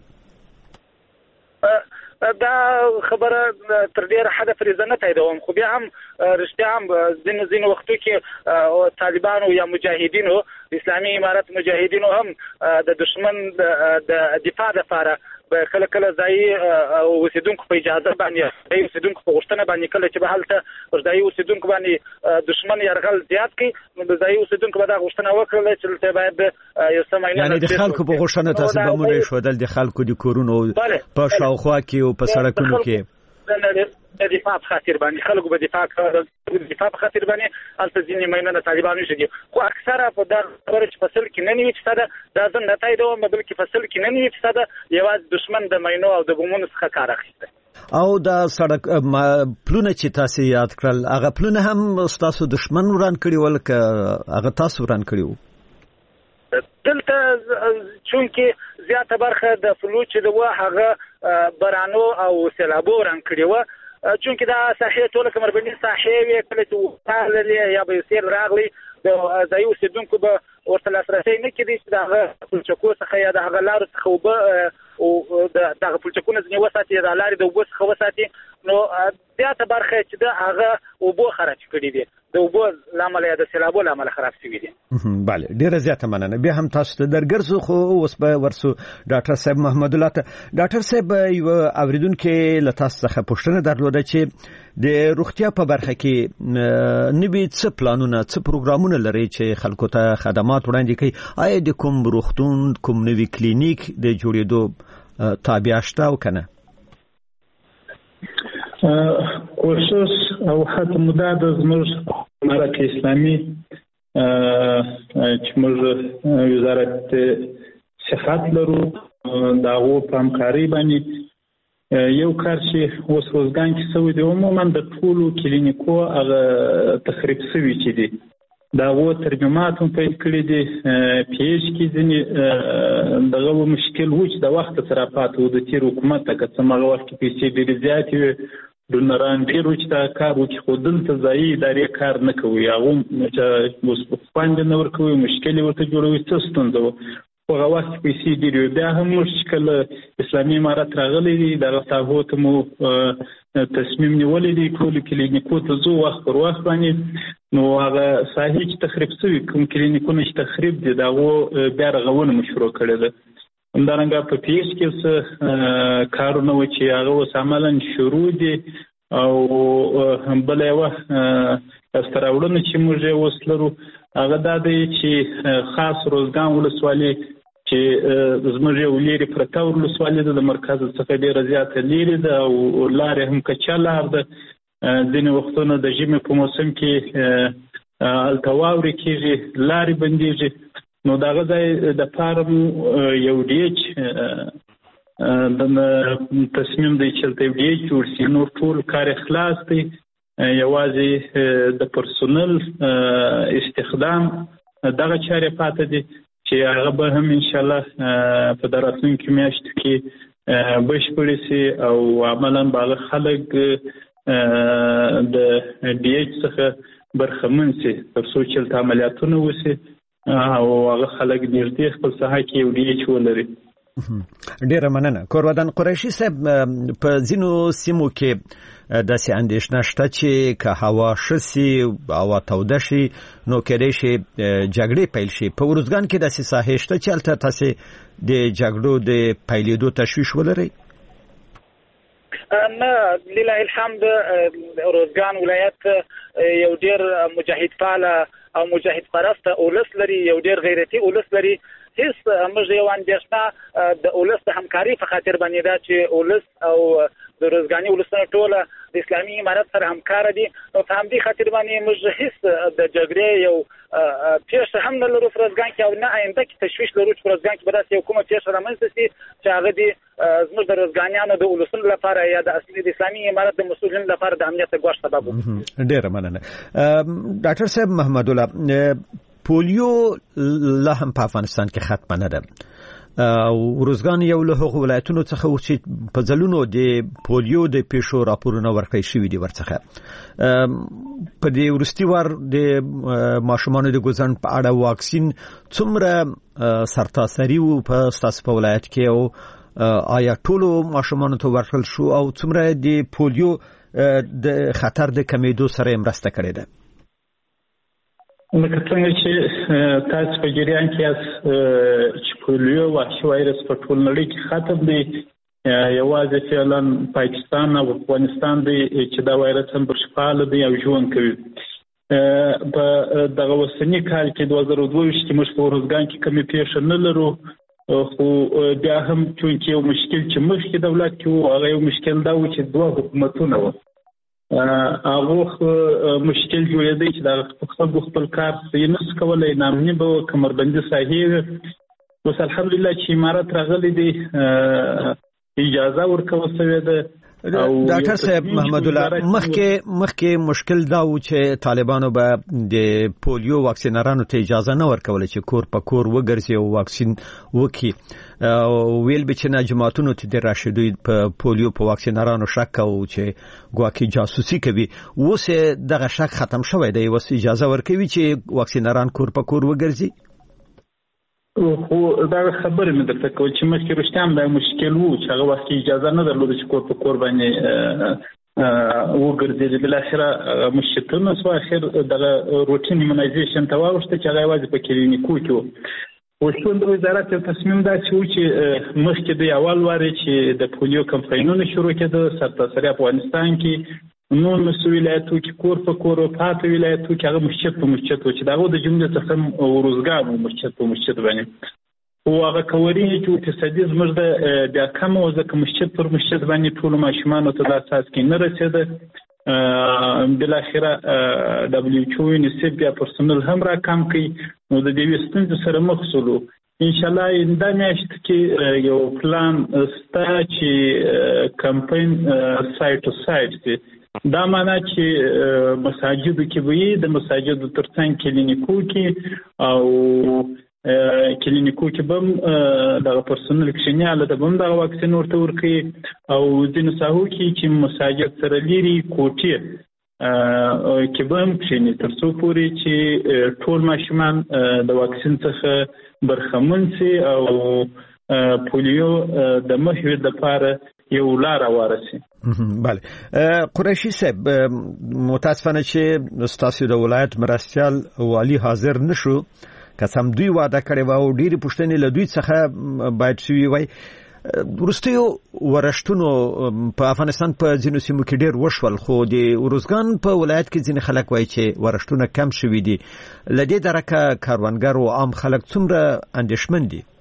دا خبره تر ډیره حد فریضه نه تاییدوم خو بیا هم رښتیا هم ځینې ځینې وختو کې طالبانو یا مجاهدینو اسلامي امارت مجاهدینو هم د دشمن د دفاع لپاره کله کله ځای اوسیدونکو په اجازه باندې ځای اوسیدونکو په غوښتنه باندې کله چې به هلته ځای اوسیدونکو باندې دشمن یرغل زیات کړي نو ځای اوسیدونکو به دا غوښتنه وکړي چې دلته باید یو څه ماینه یعنی د خلکو په غوښتنه تاسو به مونږ شودل د خلکو د کورونو په شاوخوا کې او په سړکونو کې د دفاع په خاطر باندې خلکو به دفاع کوي د دفاع په خاطر باندې الته ځینې ماینونه طالبانو شي خو اکثره په دا خبره چې فصل کې نه نیوي فیصد دا ځن نه تاییدوم بلکې فصل کې نه نیوي فیصد یوازې دشمن د ماینو او د بمونو څخه کار اخیسته او دا سړک پلونه چې تاسو یاد کړل هغه پلونه هم تاسو دشمن وران کړی ولکه هغه تاسو وران کړی وو دلته چونکې زیاته برخه د فلوچ د وه هغه برانو او سیلابو وران کړی و چونکې دا ساحې ټوله کمربندي ساحې وې کله چې وتاهللې یا به سیل راغلی د ځایي اوسېدونکو به ورته لاسرسی نه کېدی چې د هغه پلچکو څخه یا د هغه لارو څخه اوبه او دغه پلچکونه ځینې وساتي یا د لارې د اوبو څخه وساتي نو زیاته برخه چې د هغه اوبو خراب کړي دي د اوبو لامل یا د سیلابو لامل خراب شوي دي. بله ډیره زیاته مننه بیا هم تاسو ته درګرځو خو اوس به ورسو ډاکټر صاحب محمد الله ته. ډاکټر صاحب یو اوریدونکو له تاسو څخه پوښتنه درلوده چې د روغتیا په برخه کې نوي څه پلانونه څه پروګرامونه لري چې خلکو ته خدمات وړاندې کوي آیا د کوم روغتون کوم نوي کلینیک د جوړېدو تابع شته او کنه؟ خصوص او حتی مدد زموږ امارت اسلامي چې موږ وزارت صحت لرو دا هو په همکاري باندې یو کار چې اوس روزګان کې سوی دی عموما د ټولو کلینیکو هغه تخریب سوي چې دي دا هو ترجمات هم پیل کړي دي پی ایچ کې ځینې دغه مشکل و چې د وخت سره پاتې و د تیر حکومت ته که څه هغه وخت کې پیسې ډېرې زیاتې وي ډونران ډېر و چې دا کار و چې خو دلته ځایي ادارې کار نه کوي هغه چې اوس پانګه نه ورکوي مشکل یې ورته جوړوي څه ستونزه وه خو هغه وخت پیسې ډېرې وي بیا هم موږ چې کله اسلامي امارت راغلی دی دغه ساحو ته مو تصمیم نیولی دی ټولو کلینیکو ته ځو وخت پر وخت باندې نو هغه ساحې چې تخریب شوي کوم کلینیکونه چې تخریب دي د هغو بیا رغونه مو شروع کړې ده همدارنګه په پی ایچ کې څه کارونه وو چې هغه اوس عملا شروع دي او بله یوه لاسته راوړنه چې موږ یې اوس لرو هغه دا دی چې خاص روزګان ولسوالي چې زموږ یو لرې پرته ولسوالي ده د مرکز څخه ډېره زیاته لرې ده او لارې هم کچه لار ده ځینې وختونه د ژمي په موسم کې هلته واورې کېږي لارې بندېږي نو د هغه ځای دپاره مو یو ډي ایچ تصمیم دی چې هلته یو ډي ایچ جوړ شي نور ټول کار یې خلاص دی یوازې د پرسونل استخدام دغه چارې پاتې دي چې هغه به هم انشاءالله په د راتلونکو میاشتو کې بشپړې شي او عملا به هغه خلک د ډي ایچ څخه برخمن شي تر څو چې هلته عملیاتونه وشي او هغه خلک نږدې خپل ساحه کې یو ډي ایچ ولري. ډیره مننه. کورودن قریشي صاحب په ځینو سیمو کې داسې اندېښنه شته چې که هوا ښه شي هوا توده شي نو کېدای شي جګړې پیل شي په ارزګان کې داسې ساحې شته چې هلته تاسې د جګړو د پیلېدو تشویش ولرئ؟ نه لله الحمد ارزګان ولایت یو ډېر مجاهد فعاله او مجاهد پرسته اولس لري یو ډېر غیرتي اولس لري هیڅ موږ یو اندېښنه د اولس د همکاري په خاطر باندې ده چې اولس او د روزګاني اولسونه ټوله د اسلامي امارت سره همکار دي نو په همدې خاطر باندې موږ هیڅ د جګړې یو پیښه هم نه لرو په روزګان کې او نه آینده کې تشویش لرو چې په روزګان کې به داسې یو کومه پیښه رامنځته شي چې هغه د زموږ د روزګانیانو د اولسونو لپاره یا د اصلي د اسلامي امارت د مسؤلینو لپاره د امنیت ګواښ سبب وکړي. ډېره مننه. ډاکټر صاحب محمد الله پولیو لا هم په افغانستان کې ختمه نه ده او روزګان یو له هغو ولایتونو څخه و چې په ځلونو د پولیو د پیښو راپورونه ورکړی شوي دي ورڅخه په دې وروستي وار د ماشومانو د ګوزن په اړه واکسین څومره سرتاسري و په ستاسو په ولایت کې او آیا ټولو ماشومانو ته ورکړل شو او څومره د پولیو د خطر د کمیدو سره مرسته کړې ده؟ لکه څنګه چې تاسو په جریان کې یاست چې پولیو وحشي وایرس په ټول نړۍ کې ختم دی یوازې فعلا پاکستان او افغانستان دی چې دا وایرس هم برشفاله دی او ژوند کوي په دغه وسنی کال کې دوه زره دوه ویشت کې موږ په روزګان کې کمې پیښه نه لرو خو بیا هم چونکې یو مشکل چې مخکې دولت کې و هغه یو مشکل دا و چې دوه حکومتونه وو هغه مشکل جوړېدی چې دا خپل خپل کار یې نس کولای نامني به کمربندي صحیح اوس الحمدلله چې امارت راغلی دی اجازه ورکوه شوې ده. ډاکټر صاحب محمد الله مخکې مخکې مشکل دا و چې طالبانو به د پولیو واکسینرانو ته اجازه نه ورکوله چې کور په کور وګرځي او واکسین وکړي ویل به چې نه جماعتونو ته د راشدوی په پولیو په واکسینرانو شک او چې ګواکې جاسوسي کوي اوس دغه شک ختم شوی دی اوس اجازه ورکوي چې واکسینران کور په کور وګرځي. خو دا خبره مې درته کوي چې مخکې رښتیا هم دا مشکل و چې هغه وخت اجازه نه درلوده چې کور په کور باندې وګرځېدل بالاخره مشکلونه شو اخر دغه روټین ایمونایزیشن ته واوښته چې هغه یوازې په کلینیکو کې و اوس د وزارت یو تصمیم داسې و چې مخکې د اول وارې چې د پولیو کمپاینونه شروع کېده سرتاسري افغانستان کې نور مسو ولایتو کې کور په کور او پاتې ولایتو کې هغه مسجد په مسجد و چې دغه د جملې څخه روزګار مسجد په مسجد باندې او هغه کوري چې اقتصادي زموږ د بیا کم او ځکه مسجد پر مسجد باندې ټول ماشومانو ته د اساس کې نه رسېده بل اخره دبليو ایچ او یونیسف بیا پرسونل هم را کم کړي نو د دې ستونزې سره مخ شولو ان شاء الله دا میاشت کې یو پلان ستا چې کمپاین سایت ټو سایت دی دا معنا چې مساجدو کې وي د مساجدو ترڅنګ کلینیکو کې او کلینیکو کې بم د پرسونل کښیناله د بم د واکسین ورته ورکي او ځینو ساحو کې چې مساجد سره لري کوټي کې بم کښینی تر څو پورې چې ټول ماشومان د واکسین څخه برخمن سي او پولیو د مخنیوي لپاره یو لار ورسي. بله قریشي صاحب متاسفانه چې ستاسو د ولایت مرستيال والی حاضر نشو قسم دوی وعده کړی و او ډیری پښتنې له دوی څخه باید شوی وای ورستیو ورشتونو په افغانستان په ځینو سیمو کې ډیر وشول خو د اورزګان په ولایت کې ځینې خلک وایي چې ورشتونه کم شوي دي لدې درکه کاروانګر او عام خلک څومره اندېښمن دي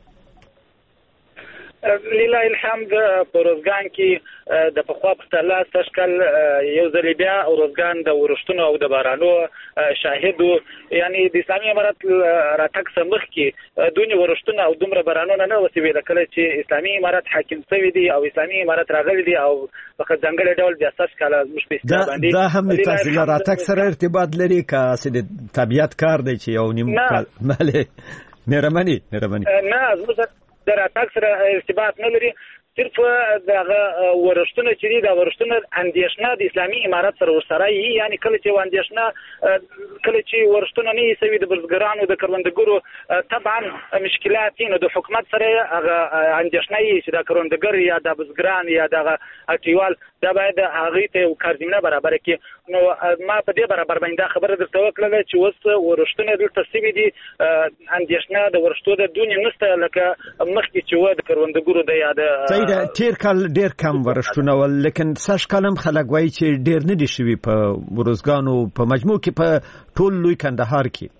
لله الحمد په روزګان کې د پخوا په تله تشکل یو ځل بیا روزګان د ورشتونو او د بارانو شاهدو یعنی د اسلامي امارت راتګ سمخ کې دونی ورشتونو او دومره بارانونه نه وسوي کله چې اسلامي امارت حاکم شوی دی او اسلامي امارت راغلی دی او په ځنګړي ډول بیا تشکل مش په باندې دا هم د تاسو راتګ سره ارتباط لري که سید طبيعت کار دی چې یو نیم مله مهرباني مهرباني نه زه د راتګ سره ارتباط نه لري صرف دغه ورشتونه چې دي د ورشتونه اندیشنه د اسلامي امارت سره ورسره یعنی کله چې اندیشنه کله چې ورشتونه نه سوي د برزګرانو د کروندګرو طبعا مشکلات نو د حکومت سره هغه اندیشنه چې د کروندګر یا د برزګران یا د اټیوال دا باید هغه ته کارزمینه برابر کړي نو ما په دې برابر باندې خبره درته وکړه چې وس ورشتونه د تسوي دي اندیشنه د ورشتو د دونی نسته لکه مخکې چې و د کروندګرو د یا د دا تیر کال ډیر کم ورشتونه ول لیکن ساش کلم خلک وایي چې ډیر نه دي شوي په ورزګانو په مجموع کې په ټول لوی کندهار کې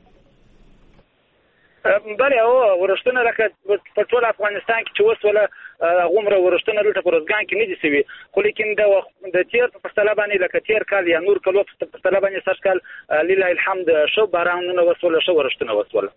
بله او ورشتونه لکه په ټول افغانستان کې چې وسوله غومره ورشتونه لټه په روزګان کې نه دي شوي خو لیکن د د تیر په پرتله باندې لکه تیر کال یا نور کلو په پرتله باندې ساش کال لله الحمد شو بارانونه وسوله شو ورشتونه وسوله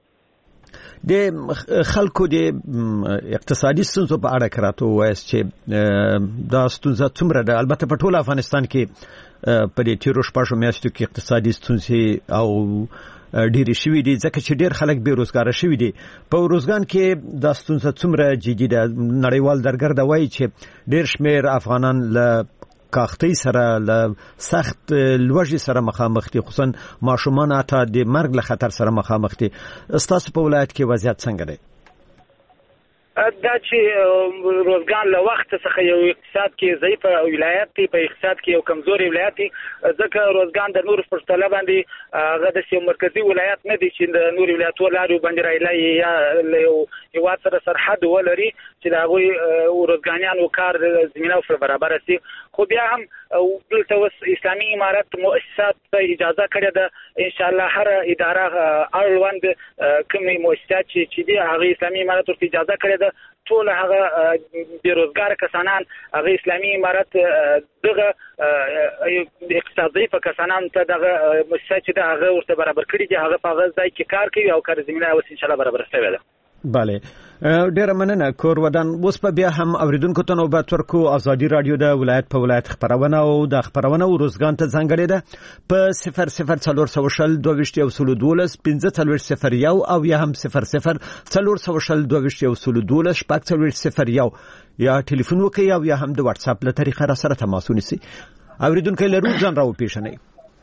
د خلکو د اقتصادي ستونزو په اړه کراته وایي چې دا ستونزه څومره ده البته په ټول افغانستان کې په دې تیرو شپږو میاشتو کې اقتصادي ستونزې او ډېری شوي دي ځکه چې ډېر خلک بې روزګاره شوي دي په روزګان کې دا ستونزه څومره جدي ده نړیوال درګرده وایي چې ډېر شمېر افغانان له کاختي سره له سخت لوږې سره مخامخ دي خصوصا ماشومان اته د مرګ له خطر سره مخامخ دي ستاسو په ولایت کې وضعیت څنګه دی دا چې روزګان له وخت څخه یو اقتصاد کې ضعیف ولایت دی په اقتصاد کې یو کمزوري ولایت دی ځکه روزګان د نور پرتله باندې هغه د یو مرکزی ولایت نه دی چې د نور ولایتو لارو باندې راځي یا یو یو سره سرحد ولري چې دا غوي روزګانیانو کار زمينه او برابر شي خو بیا هم دلته وس اسلامي امارت مؤسسات ته اجازه کړې ده ان شاء الله هر اداره اړوند کومي مؤسسات چې دي هغه اسلامي امارت ته اجازه کړې ده ټول هغه بیروزګار کسانان هغه اسلامي امارت دغه اقتصادي په کسانان ته دغه مؤسسات چې هغه ورته برابر کړي دي هغه په هغه ځای کې کار کوي او کار زمينه اوس ان شاء الله برابر شوی ده بله ډیره مننه کور ودان اوس په بیا هم اوریدونکو ته نوبت ورکو ازادي رادیو د ولایت په ولایت خبرونه او د خبرونه ورزګان ته ځانګړې ده په صفر صفر څلور سوشل دوه ویشت یو سل دولس پنځه څلور صفر یو او یا هم صفر صفر څلور سوشل دوه ویشت یو سل دولس شپږ څلور صفر یو یا ټلیفون وکړئ او یا هم د واتس اپ له طریقې را سره تماس ونیسئ اوریدونکو لرو ځان راو پیژنئ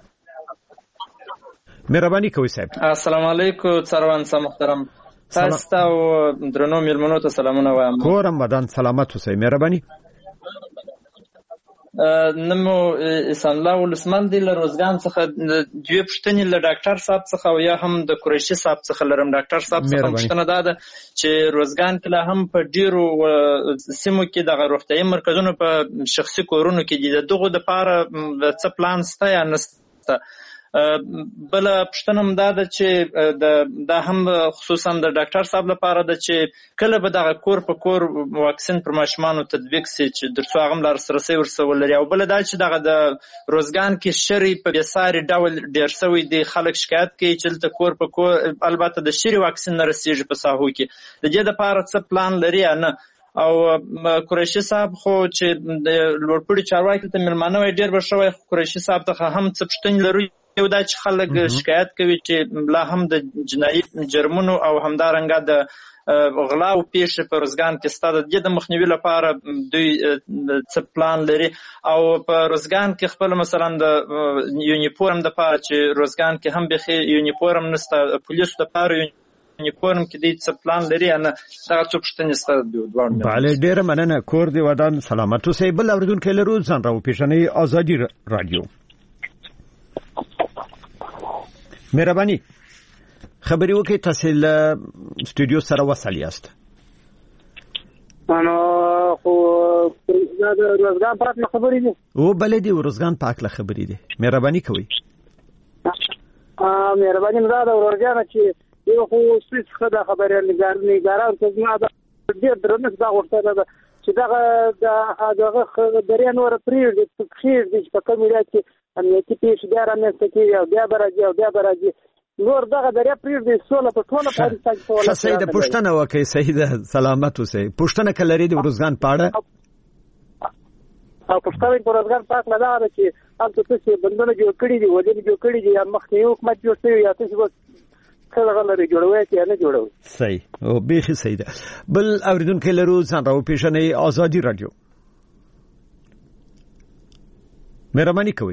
مهرباني کوئ صاحب السلام علیکم څروان صاحب محترم تاسو او درنو مېلمنو ته سلامونه وایم کورم ودان سلامت اوسئ مهرباني نمو اسان الله ولسمن دی له روزګان څخه دوی پښتنې له ډاکټر صاحب څخه او یا هم د قریشي صاحب څخه لرم ډاکټر صاحب څخه پښتنه ده چې روزګان کې له هم په ډیرو سیمو کې د روغتیايي مرکزونو په شخصي کورونو کې دي دغه د پاره څه پلان سته یا نسته بل پښتنه هم دا ده چې د دا هم خصوصا د ډاکټر صاحب لپاره ده چې کله به دغه کور په کور واکسین پر ماشومانو تطبیق سي چې تر څو هغه هم لاسرسی ورسره ولري. او بله دا چې دغه د روزګان کې شری په بېساري ډول ډېر شوی دی، خلک شکایت کوي چې دلته کور په کور البته د شری واکسین نه رسېږي په ساحو کې. د دې دپاره څه پلان لري یا نه؟ او قریشي صاحب خو چې د لوړپوړي چارواکي ته مېلمانه وای ډېر به ښه وای، خو قریشي صاحب څخه هم څه پوښتنې لرو. یو دا چې خلک شکایت کوي چې لا هم د جنایي جرمونو او همدارنګه د غلا او پیښې په روزګان کې ستا د دې د مخنیوي لپاره دوی څه پلان لري؟ او په روزګان کې خپل مثلا د یونیفورم دپاره چې روزګان کې هم بیخي یونیفورم نشته، پولیسو دپاره یونیفورم کې دوی څه پلان لري یا نه؟ دغه څو پوښتنې ستا دواړو. بله ډېره مننه. کور دې ودان سلامت اوسئ. بل اورېدونکی لرو، ځان راوپېژنئ. ازادي راډیو. مهرباني خبرې وکړئ. تاسې له سټوډیو سره وصل یاست. نو خو دا د روزګان پاک له خبرې دي. او بلې دي روزګان پاک له خبرې دي. مهرباني کوئ. مهرباني دا د ورجانه چې یو خو سپیس خدا خبرې نګاران ته زما د ډېر درنه دا ورته ده چې دغه دغه دریا نور پریږدي پرېږدي چې په کوم ولایت کې امنیتي پیښې بیا رامنځته کېږي او بیا به راځي او بیا به راځي. نور دغه دریا پرېږدي سوله په ټوله افغانستان کې سوله. ښه صحیح ده. پوښتنه وکړئ. صحیح ده. سلامت اوسئ. پوښتنه که لرئ د روزګان په اړه؟ او پوښتنه په روزګان په اړه دا ده چې هلته تاسې بندونه جوړ کړي دي، ودانې جوړ کړي دي، یا مخکې حکومت جوړ شوي یا تاسې اوس څه دغه لرئ جوړوئ یا نه جوړوئ؟ صحیح او بیخي صحیح ده. بل اورېدونکی لرو، ځان راوپېژنئ. ازادي راډیو. مهرباني کوئ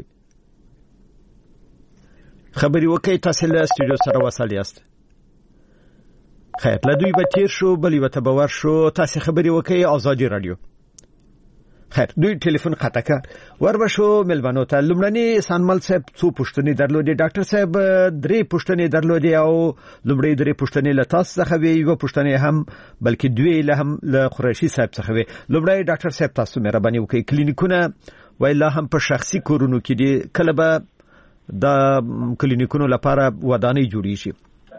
خبرې وکړئ. تاسې له سټوډیو سره وصل یاست. خیر، له دوی به تیر شو، بل یوه ته به ورشو. تاسې خبرې وکړئ. ازادي راډیو. خیر، دوی ټلیفون قطع کړ. ور به شو مېلمنو ته. لومړني سانمل صاحب څو پوښتنې درلودې، ډاکټر صاحب درې پوښتنې درلودې او لومړی درې پوښتنې له تاسو څخه وې، یوه پوښتنې هم بلکې دوې له هم له قریشي صاحب څخه وې. لومړی ډاکټر صاحب تاسو مهرباني وکړئ، کلینیکونه وای لا هم په شخصي کورونو کې دي، کله به د کلینیکونو لپاره ودانۍ جوړیږي؟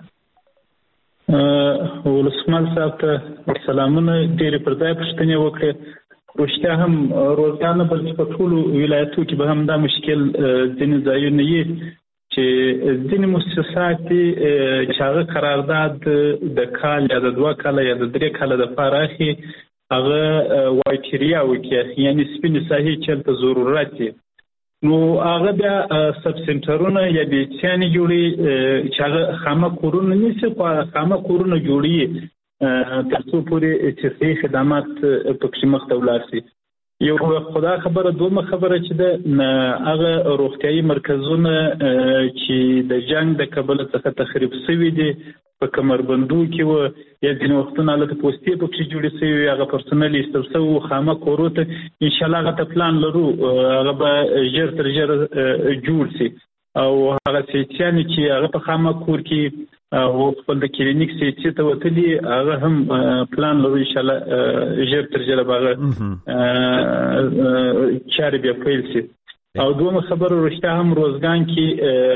ولسمال صاحب ته سلامونه. ډېرې پر ځای پوښتنې وکړې. رښتیا هم روزګان بلکې په ټولو ولایتو کې به هم دا مشکل ځینې ځایونه یې چې ځینې مؤسسات دي چې هغه قرارداد د کال یا د دوه کاله یا د درې کاله دپاره اخلي، هغه وایټریا وکړي، یعنې سپینې ساحې چې هلته ضرورت دي. نو هغه بیا سب سنټرونه یا بیچیانې جوړي چې هغه خامه کورونه نیسي، خو خامه کورونه جوړي تر څو پورې چې صحي خدمات پکې مخته ولاړ شي. یو خدا خبره. دومره خبره چې ده هغه روغتیایي مرکزونه چې د جنگ د کبله څخه تخریب شوي دي په کمربندو کې و، یا ځینې وختونه هلته پوستې پکې جوړې شوي، هغه پرسونل ایستل شوي خامه کورو ته. انشاءالله هغه ته پلان لرو، هغه به ژر تر ژره جوړ شي. او هغه سیچیانې چې هغه په خامه کور کې او خپل د کلینیک سیچې ته وتلي، هغه هم پلان لرو انشاءالله ژر تر ژره به هغه چارې بیا پیل شي. او دومره خبره رښتیا هم روزګان کې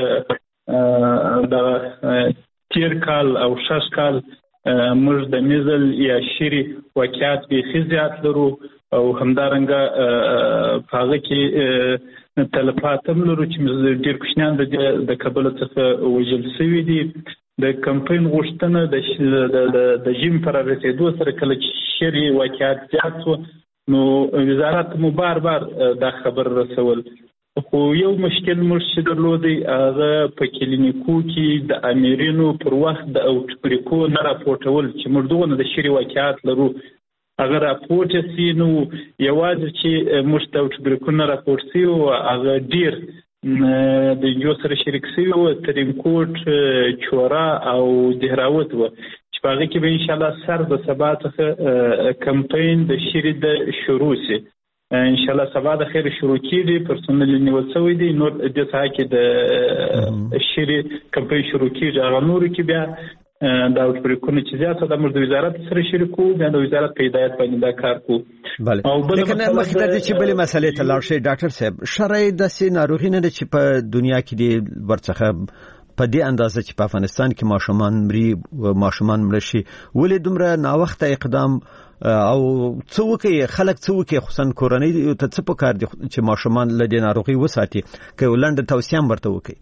د تیر کال او شش کال موږ د میزل یا شری واقعات بیخي زیات لرو، او همدارنګه په هغه کې تلفات هم لرو چې ډېر کوچنیان د کبله څخه وژل شوي دي. د کمپاین غوښتنه د ژمي په رارسېدو سره کله چې شری واقعات زیات شو، نو وزارت مو بار بار دا خبر رسول. خو یو مشکل موږ چې درلودی هغه په کلینیکو کې د امیرینو پر وخت د اوټبریکو نه راپورټول چې موږ دغه د شری واقعات لرو، هغه راپورټ شي. نو یوازې چې موږ د اوټبریکو نه راپورټ شي او هغه ډیر د یو سره شریک شوي و، ترینکوټ، چورا او دهراوت و، چې په هغه کې به انشاءالله سر د سبا څخه کمپاین د شری د شروع شي. انشاءالله سبا د خیر شروع کېږي، پرسونل نیول شوی دی. نور د ساحه کې د شری کمپاین شروع کېږي، هغه نورو کې بیا دا ټریکونه چې زیاته د موږ د وزارت سره شریکو د وزارت په هدایت باندې دا کار کوو. بله لیکن مخکې د دې چې بلې مسلې ته لاړ شئ ډاکټر صاحب، شرعي داسې ناروغي نه ده چې په دنیا کې دې ورڅخه په دې اندازه چې په افغانستان کې ماشومان مري ماشومان مړه شي، ولې دومره ناوخته اقدام او څه وکړي خلک څه وکړي خصوصا کورنۍ ته څه پکار دي چې ماشومان له دې ناروغي وساتي که ولنډ توصیه هم ورته وکړي؟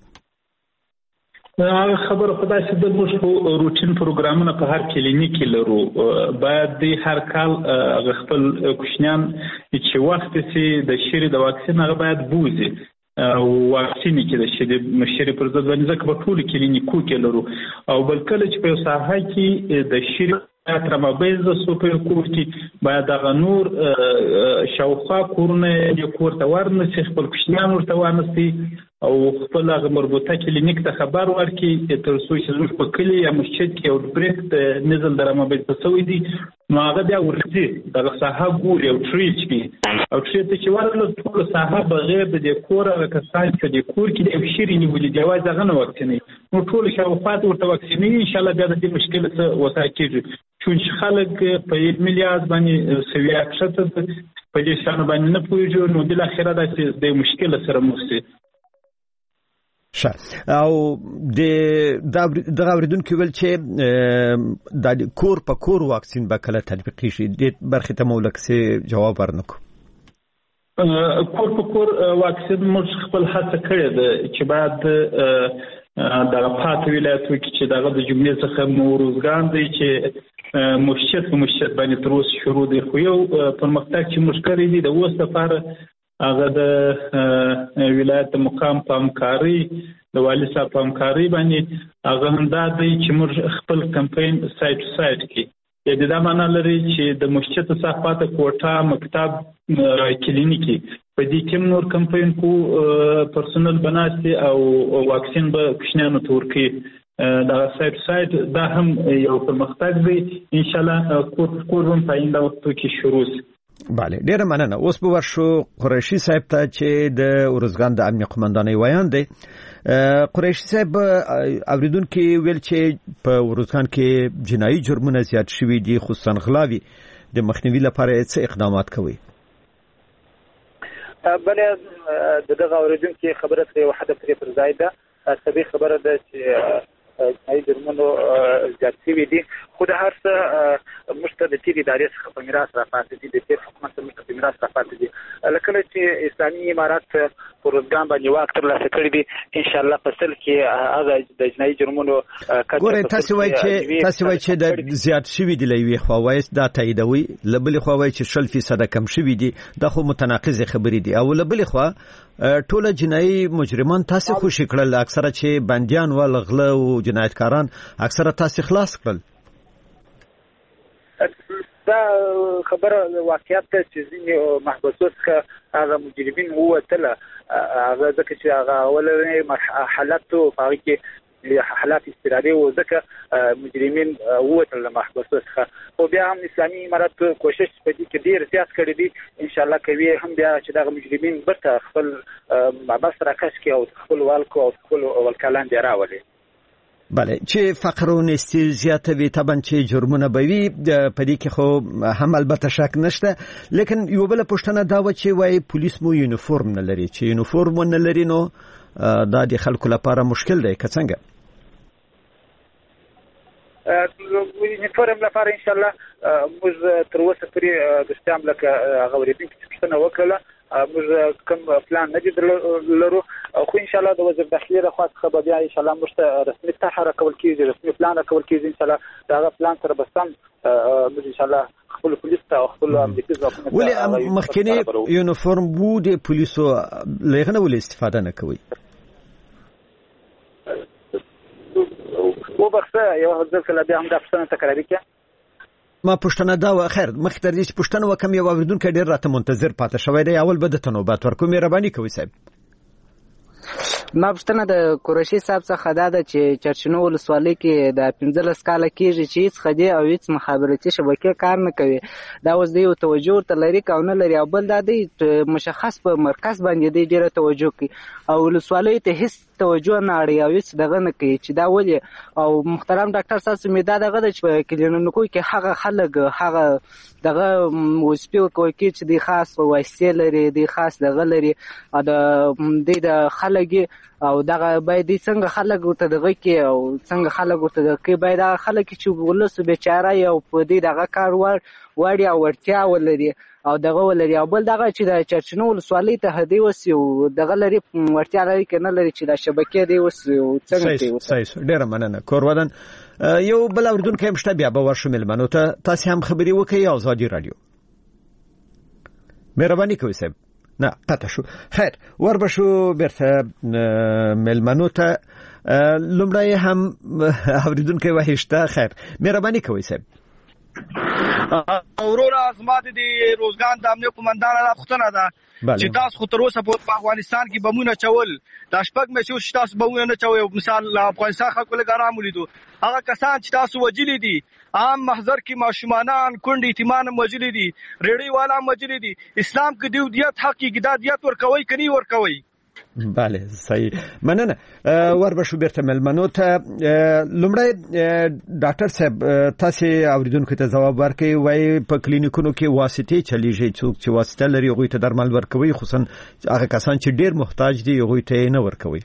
هغه خبره خدای چې د موږ روټین پروګرامونه په هر کلینیک کې لرو، باید د هر کال خپل کوچنیان چې وخت سي د شری د واکسین هغه باید بوزي او واکسین کې د شری مشری پر ضد باندې ځکه په ټول کلینیکو کې لرو. او بل کله چې په ساحه کې د شری تر مابین د سوپر کوټي باید د نور شاوخوا کورونه د کورته ورنسي خپل کوچنیان ورته ورنسي او خپل هغه مربوطه کلینیک ته خبر ورکړي تر څو چې زموږ په کلي یا مسجد کې او بریک د نزل درمابید په سوي دي نو هغه بیا ورځي دغه ساحه ګوري او ټریچ کی او ټریچ چې ورله ټول ساحه بغیر د کور هغه کسان چې د کور کې د شری نیولې جواز هغه نه واکسیني نو ټول شاوخات ورته واکسیني ان شاء الله بیا د دې مشکل څه وسای کیږي چون خلک په مليارد باندې سویا کښته په دې شان باندې نه پوهیږي نو د اخره د مشکل سره مخ شي. ښه او د د اوریدونکو ول چې د کور په کور واکسین به کله تطبیق شي د برخه ته مولکسي جواب ورنکو. کور په کور واکسین موږ خپل هڅه کړې ده چې بعد د پات ولایتو کې چې دغه د جملې څخه موروزګان دی چې مشچت په مشچت باندې تر اوسه شروع دی خو یو پرمختګ چې موږ کړی دی د اوس لپاره هغه د ولایت مقام په همکاري د والي صاحب په همکاري باندې هغه هم دا دی چې موږ خپل کمپاین سایت سایت کې د دې معنا لري چې د مشچت صحافت کوټه مکتب کلینیکي په دې کې نور کمپاین کو پرسونل بناسي او واکسین به کوښنانو تورکي دا سایت سایت دا هم یو پرمختګ دی ان شاء الله کور کور هم په آینده وخت کې شروع شي. بله ډیره مننه. اوس به ورشو قریشي صاحب ته چې د ورزګان د امنیت قومندانۍ ویان دی. قریشي صاحب اوریدونکو ویل چې په ورزګان کې جنایي جرمونه زیات شوي دي خصوصا غلاوي د مخنیوي لپاره څه اقدامات کوي؟ بله دغه اوریدونکو خبره ته وحده پر ځای ده صحیح خبره ده چې جنایي جرمونو زیات شوي دي خو د هر څه مشته د تیر ادارې څخه په میراث راپاتې دي د تیر حکومت څخه په میراث راپاتې دي لکه چې اسلامي امارات پروګرام باندې واک ترلاسه کړی دي ان شاء الله په سل کې هغه د جنایي جرمونو ګوره تاسو وایي چې تاسو وایي چې د زیات شوي دي لوي خو وایي دا تاییدوي لبل خو وایي چې شل فیصد کم شوي دي دا خو متناقض خبرې دي او لبل خو ټول جنایي مجرمان تاسو خوشی کړل اکثره چې بنديان ول غله او جنایتکاران اکثره تاسو خلاص کړل. دا خبره واقعیت ته چې ځینې محبوسات هغه مجرمین ووتل هغه ځکه چې هغه اولنې حالت په کې حالات استراري و ځکه مجرمین ووتل له محبوسات څخه او بیا هم اسلامي امارات کوشش په دې کې ډیر زیات کړی دي ان شاء الله کوي هم بیا چې دغه مجرمین برته خپل محبس راکش کې او خپل والکو او خپل ولکلان دی راولي. بله چې فقر او نستی زیاته وي طبعا چې جرمونه به وي په دې کې خو هم البته شک نشته لیکن یو بل پښتنه دا و چې وای پولیس مو یونیفورم نه لري چې یونیفورم نه لري نو دا د خلکو لپاره مشکل دی که څنګه؟ یونیفورم لپاره ان شاء الله موږ تر اوسه پورې د ستام لکه غوړېدونکو پښتنه وکړه موږ کوم پلان نه لرو خو ان شاء الله د وزیر داخلي رخوا څخه به بیا ان شاء الله موږ رسمي طرح راکول کیږي رسمي پلان راکول کیږي ان شاء الله دا پلان سره بسم موږ ان شاء الله خپل پولیس ته خپل امنیتي ځواکونه ولې مخکنی یونیفورم وو د پولیسو لغنه ولې استفاده نه کوي؟ و بخښه یو ځکه لا بیا هم د پښتنه تکراری کې ما پښتنه دا و خیر مخ تر دې پښتنه وکم یو اوریدونکو ډیر راته منتظر پاتې شوی دی اول به د تنوبات ورکو مهرباني کوي صاحب. ما پښتنه د قریشي صاحب څخه دا ده چې چرچنو ولسوالۍ کې د پنځلس کاله کېږي چې هیڅ خدي او هیڅ مخابراتي شبکې کار نه کوي دا اوس د یو توجه ته لري او نه لري او بل دا دی مشخص په مرکز باندې دی ډیره توجه کوي او ولسوالۍ ته هیڅ توجه نه اړي او هیڅ دغه نه کوي چې دا ولې او محترم ډاکټر صاحب سمې دا دغه د چې کلینیکو کې هغه خلک هغه دغه وسپیل کوي چې د خاص وایسته لري د خاص دغه لري او د د خلک او دغه باید څنګه خلک ورته دغه کې او څنګه خلک ورته دغه کې باید خلک چې ولس بیچاره یو په دې دغه کار ور وړي او ورتیا ولري او دغه ولري او بل دغه چې د چرچنو ولسوالۍ ته هدي وسی او دغه لري ورتیا لري کنه لري چې د شبکې دی وسی او څنګه دی صحیح ډیر مننه کور ودان یو بل اوردونکو مشته بیا به ورشو ملمنو ته تاسو هم خبري وکي آزادي رادیو مهرباني کوئ صاحب نه قطع شو خیر وربشو برته ملمنو ته لمړی هم اوریدونکو وحشته خیر مهرباني کوئ صاحب اورورا ازمات دي روزګان د امنیت قومندان راغښتنه ده چې تاسو خو تر اوسه په افغانستان کې بمونه چول د شپږ مې چې تاسو بمونه نه چوي مثال افغانستان خلکو له ګرام ولیدو هغه کسان چې تاسو وجلی دي عام محضر کې ماشومانان کونډې یتیمان وجلی دي ریډي والا وجلی دي اسلام کې دیو دیت حق کې د دیت ورکوي کني ورکوي بله صحیح مننه وربشو بیرته ملمنو ته لمړی ډاکټر صاحب تاسو اوریدونکو ته جواب ورکړئ وای په کلینیکونو کې واسطې چلیږي څوک چې واسطه لري هغه ته درمل ورکوي خصوصا هغه کسان چې ډیر محتاج دي هغه ته نه ورکوي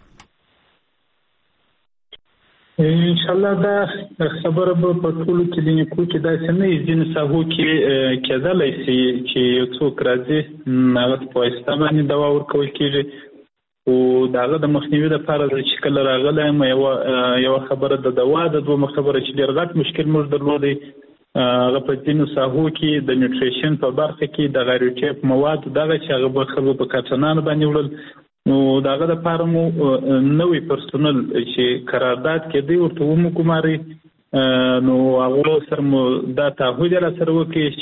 ان شاء الله دا خبره په ټولو کلینیکو کې دا څنګه ځین ساهو کې کېدلای شي چې څوک راځي هغه په واسطه باندې دوا ورکول کېږي او داغه د مخنیوي لپاره چې کله راغله یو یو خبره د دوا د دوه خبره چې ډیر غټ مشکل موږ درلودي هغه په دینو ساهو کې د نیوټریشن په برخه کې د غیروټیپ مواد دغه چې هغه په خلکو په کارتنانو باندې وړل نو داغه لپاره مو نوې پرسونل چې قرارداد کې دی ورته مو کوماري نو هغه سره مو دا تعهد را سره وکړي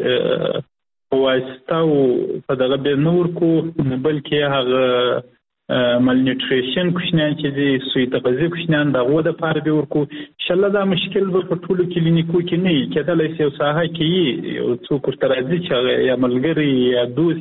چې وایستا او په دغه به نور کو بلکې هغه مال نیوټریشن کوښنان چې دي سوی تغذیه کوښنان دغه د پاره به ورکو ان شاء الله دا مشکل به په ټولو کلینیکو کې نه کېدلای شي او ساحه کې یو څوک ترازی چې یا ملګری یا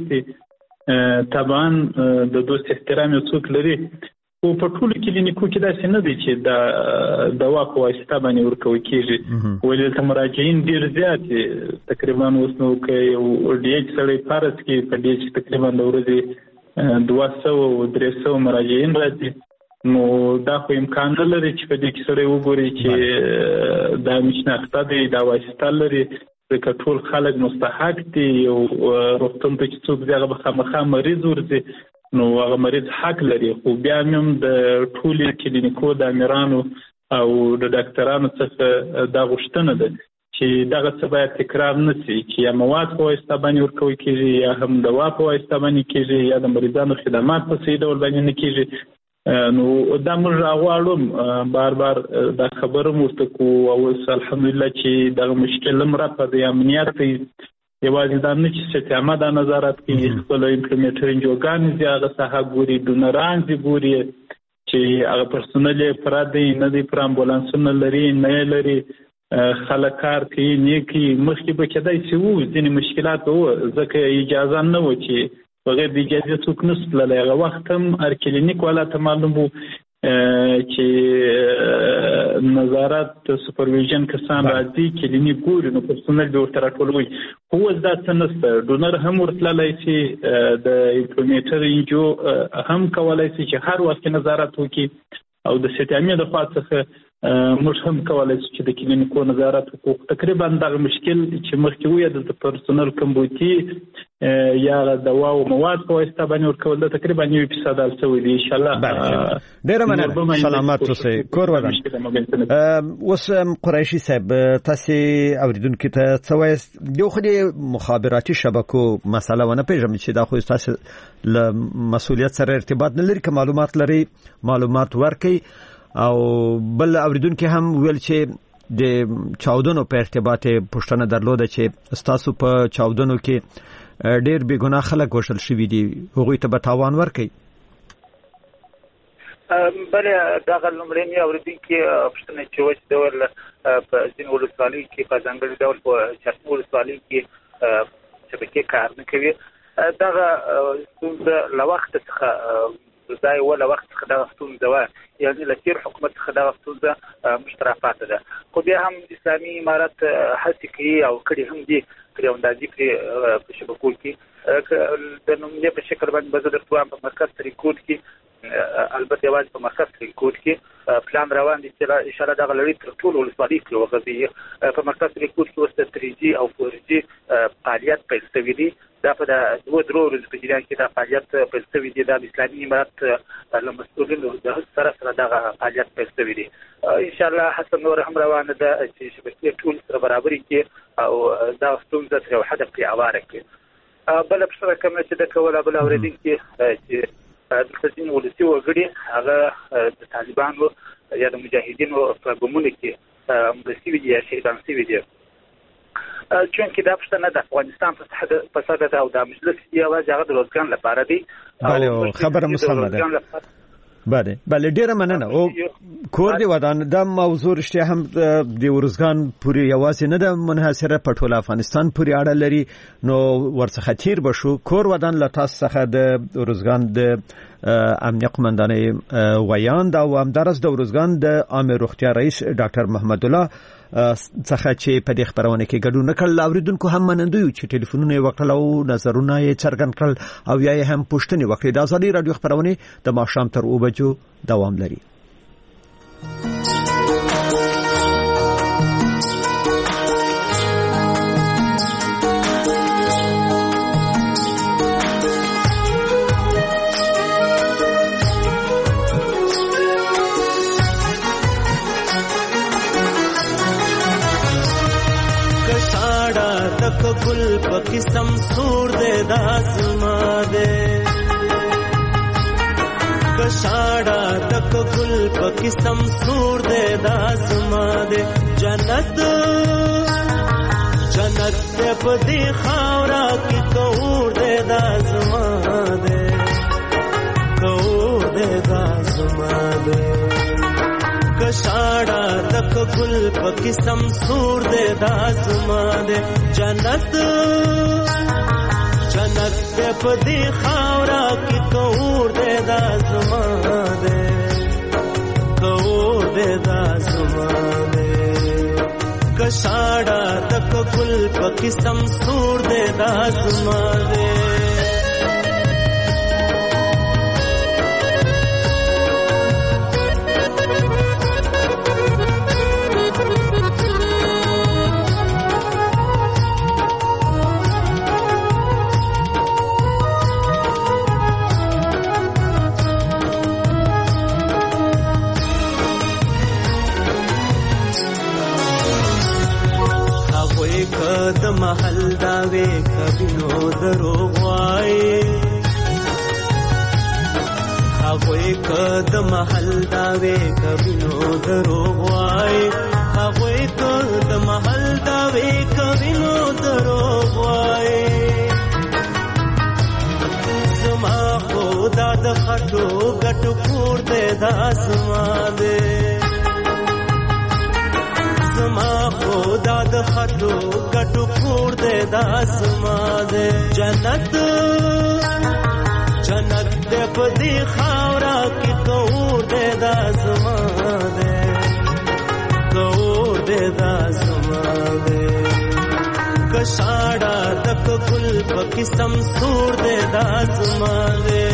دوست طبعا د دوست احترام یو څوک لري او په ټولو کلینیکو کې دا څه نه دي چې دا دوا په واسطه باندې ورکوي کېږي ولې ته مراجعین ډیر زیات تقریبا اوس نو کې او ډي ایچ سړی فارس کې په ډي ایچ تقریبا د ورځې دوه سوه او درې سوه مراجعین راځي نو دا خو امکان نه لري چې په دې کې سړی وګوري چې دا مشناخته دی دا واسطه لري ځکه ټول خلک مستحق دي او روغتون ته چې څوک دی هغه به خامخا مریض ورځي نو هغه مریض حق لري خو بیا هم د ټولو کلینیکو د امیرانو او د ډاکټرانو څخه دا غوښتنه ده چې دغه څه باید تکرار نه شي چې یا مواد په واسطه باندې ورکوي کېږي یا هم دوا په واسطه باندې کېږي یا د مریضانو خدمات په صحیح ډول باندې نه کېږي نو دا موږ راغواړم بار بار دا خبره مرته کو او الحمدلله چې دغه مشکل مرافع د امنیت یوازې دا نه چې ستامه د نظارت کې خپل امپلیمنټرینګ جوګان دي هغه ساحه ګوري دونران دي ګوري چې هغه پرسونل فرادي نه دي پر امبولانسونه لري نه لري خلک کار کوي نیکی مخکې به کېدای شي وو ځینې مشکلات وو ځکه اجازه نه و چې بغیر د اجازې څوک نشي تللی هغه وخت هم هر کلینیک والا ته معلوم وو چې نظارت سپرویژن کسان راځي کلینیک ګوري نو پرسونل به ورته راټولوي خو اوس دا څه نشته ډونر هم ورتللی شي د امپلیمنټر انجو هم کولی شي چې هر وخت نظارت وکړي او د ستامې د خوا څخه موږ هم کولای شو چې د کلینیکو نظارت حقوق تقریبا دغه مشکل چې مخکې وي د پرسونل کمبوټي یا دوا او مواد په واسطه باندې ورکول د تقریبا یو فیصد الڅوي دي ان شاء الله ډیر مننه سلامات اوسئ کور ودان اوس قریشي صاحب تاسو اوریدونکو ته څه وایست یو خو د مخابراتي شبکو مسله ونه پیژنم چې دا خو تاسو له مسؤلیت سره ارتباط نه لري که معلومات لري معلومات ورکړي او بل اوریدونکو هم ویل چې د چاودنو په ارتباط پښتنه درلوده چې تاسو په چاودنو کې ډیر بې ګناه خلک وشل شوي دي هغوی ته به تاوان ورکړي بله دغه لومړني اوریدونکي پښتنه چې وچ ډول په ځینو ولسوالیو کې په ځانګړي ډول په چرچ ولسوالۍ کې شبکې کار نه کوي دغه ستونزه له وخت څخه ځای ولا وخت څخه دغه ستونزه وه یعنې له تېر حکومت څخه دغه ستونزه موږ ته راپاته ده خو بیا هم اسلامي امارت هڅې کوي او کړي هم دي کړي اندازې کړي په شبکو کې د نومونې په شکل باندې به زه درته وایم په مرکز ترینکوټ کې البته یوازې په مرکز ترینکوټ کې پلان روان دي چې انشاءالله دغه لړۍ تر ټولو ولسوالۍ کې وغځېږي په مرکز ترینکوټ کې اوس د تري جي او فور جي فعالیت پیل شوي دي دا په د دوه درو ورځو په جریان کې دا فعالیت پیل شوي دي دا د اسلامي امارت له مسؤلینو د سره سره دغه فعالیت پیل شوي دي انشاءالله هڅه نوره هم روانه ده چې شبکې ټول سره برابرې کړي او دغه ستونزه تر یو حده پرې هواره کړي بله پوښتنه کومه چې ده کوله بله اورېدونکي چې دلته ځینې ولسي وګړي هغه د طالبانو یا د مجاهدینو په بمونو کې مړه شوي دي یا شهیدان شوي دي چونکې دا پوښتنه د افغانستان په سطحه ده او دا مجلس یوازې هغه د روزګان لپاره دی بله خبره مسلمه ده بله بله ډیره مننه او کور دی ودان دا موضوع رښتیا هم د ورزګان پورې یوازې نه ده منحصره په ټول افغانستان پورې اړه لري نو ورڅخه تیر بشو کور ودان له تاسو څخه د ورزګان د امنیه قومندانۍ ویان دا و همدارس د ورزګان د عامه روغتیا رئیس ډاکټر محمد الله څخه چې په دې خبرونه کې ګډون وکړ اوریدونکو هم منندوی چې ټلیفونونه وکړل او نظرونه یې څرګند کړل او یا هم پوښتنې وکړې د ازادي رادیو خبرونه د ماښام تر اوه بجو دوام لري گل پکسم سور دے داسما دے کشاڑا تک گل پکسم سور دے داسما دے جنت جنت دے پدی خاورا کی کور دے داسما دے کور دے داسما دے کشاڑا تک گل پکسم سور دے داسما دے جنت جنت دے پدی خاورا کی کور دے داسما دے کور دے داسما دے کشاڑا تک گل پکسم سور دے داسما دے د محل داوي کبینو دروغ وای هغه کد محل داوي کبینو دروغ وای هغه کد محل داوي کبینو دروغ وای زما خدا د خټو غټو کور دې داسما دې زما خدا د خټو غټو کور دې داسما دې جنت جنت دې پدی خاورا کی کور دې داسما دې کور دې داسما دې کشاڑا تک گل پکسم سور دے داسما دے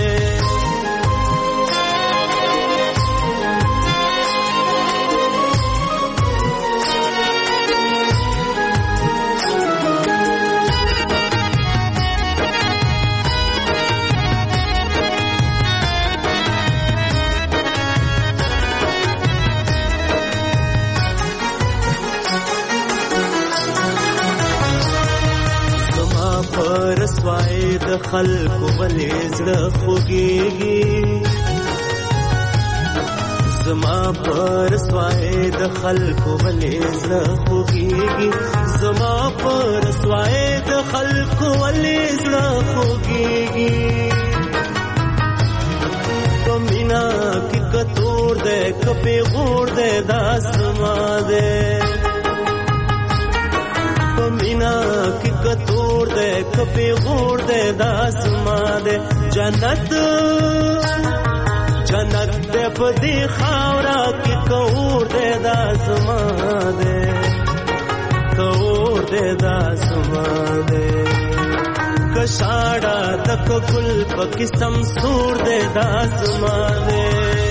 رسوای د خلق ولې زړه خوږيږي زما پر رسوای د خلق ولې زړه خوږيږي زما پر رسوای د خلق ولې زړه خوږيږي کمینا کی کتور دې کپي غور دې داسما دې کمینا کی کتور دے کپی غور دے داسما دے جنت جنت دې په دې خاورا کې کور دې دا زما دې کور دې دا زما دې کشاړه تک ګل په قسم سور دې دا زما دې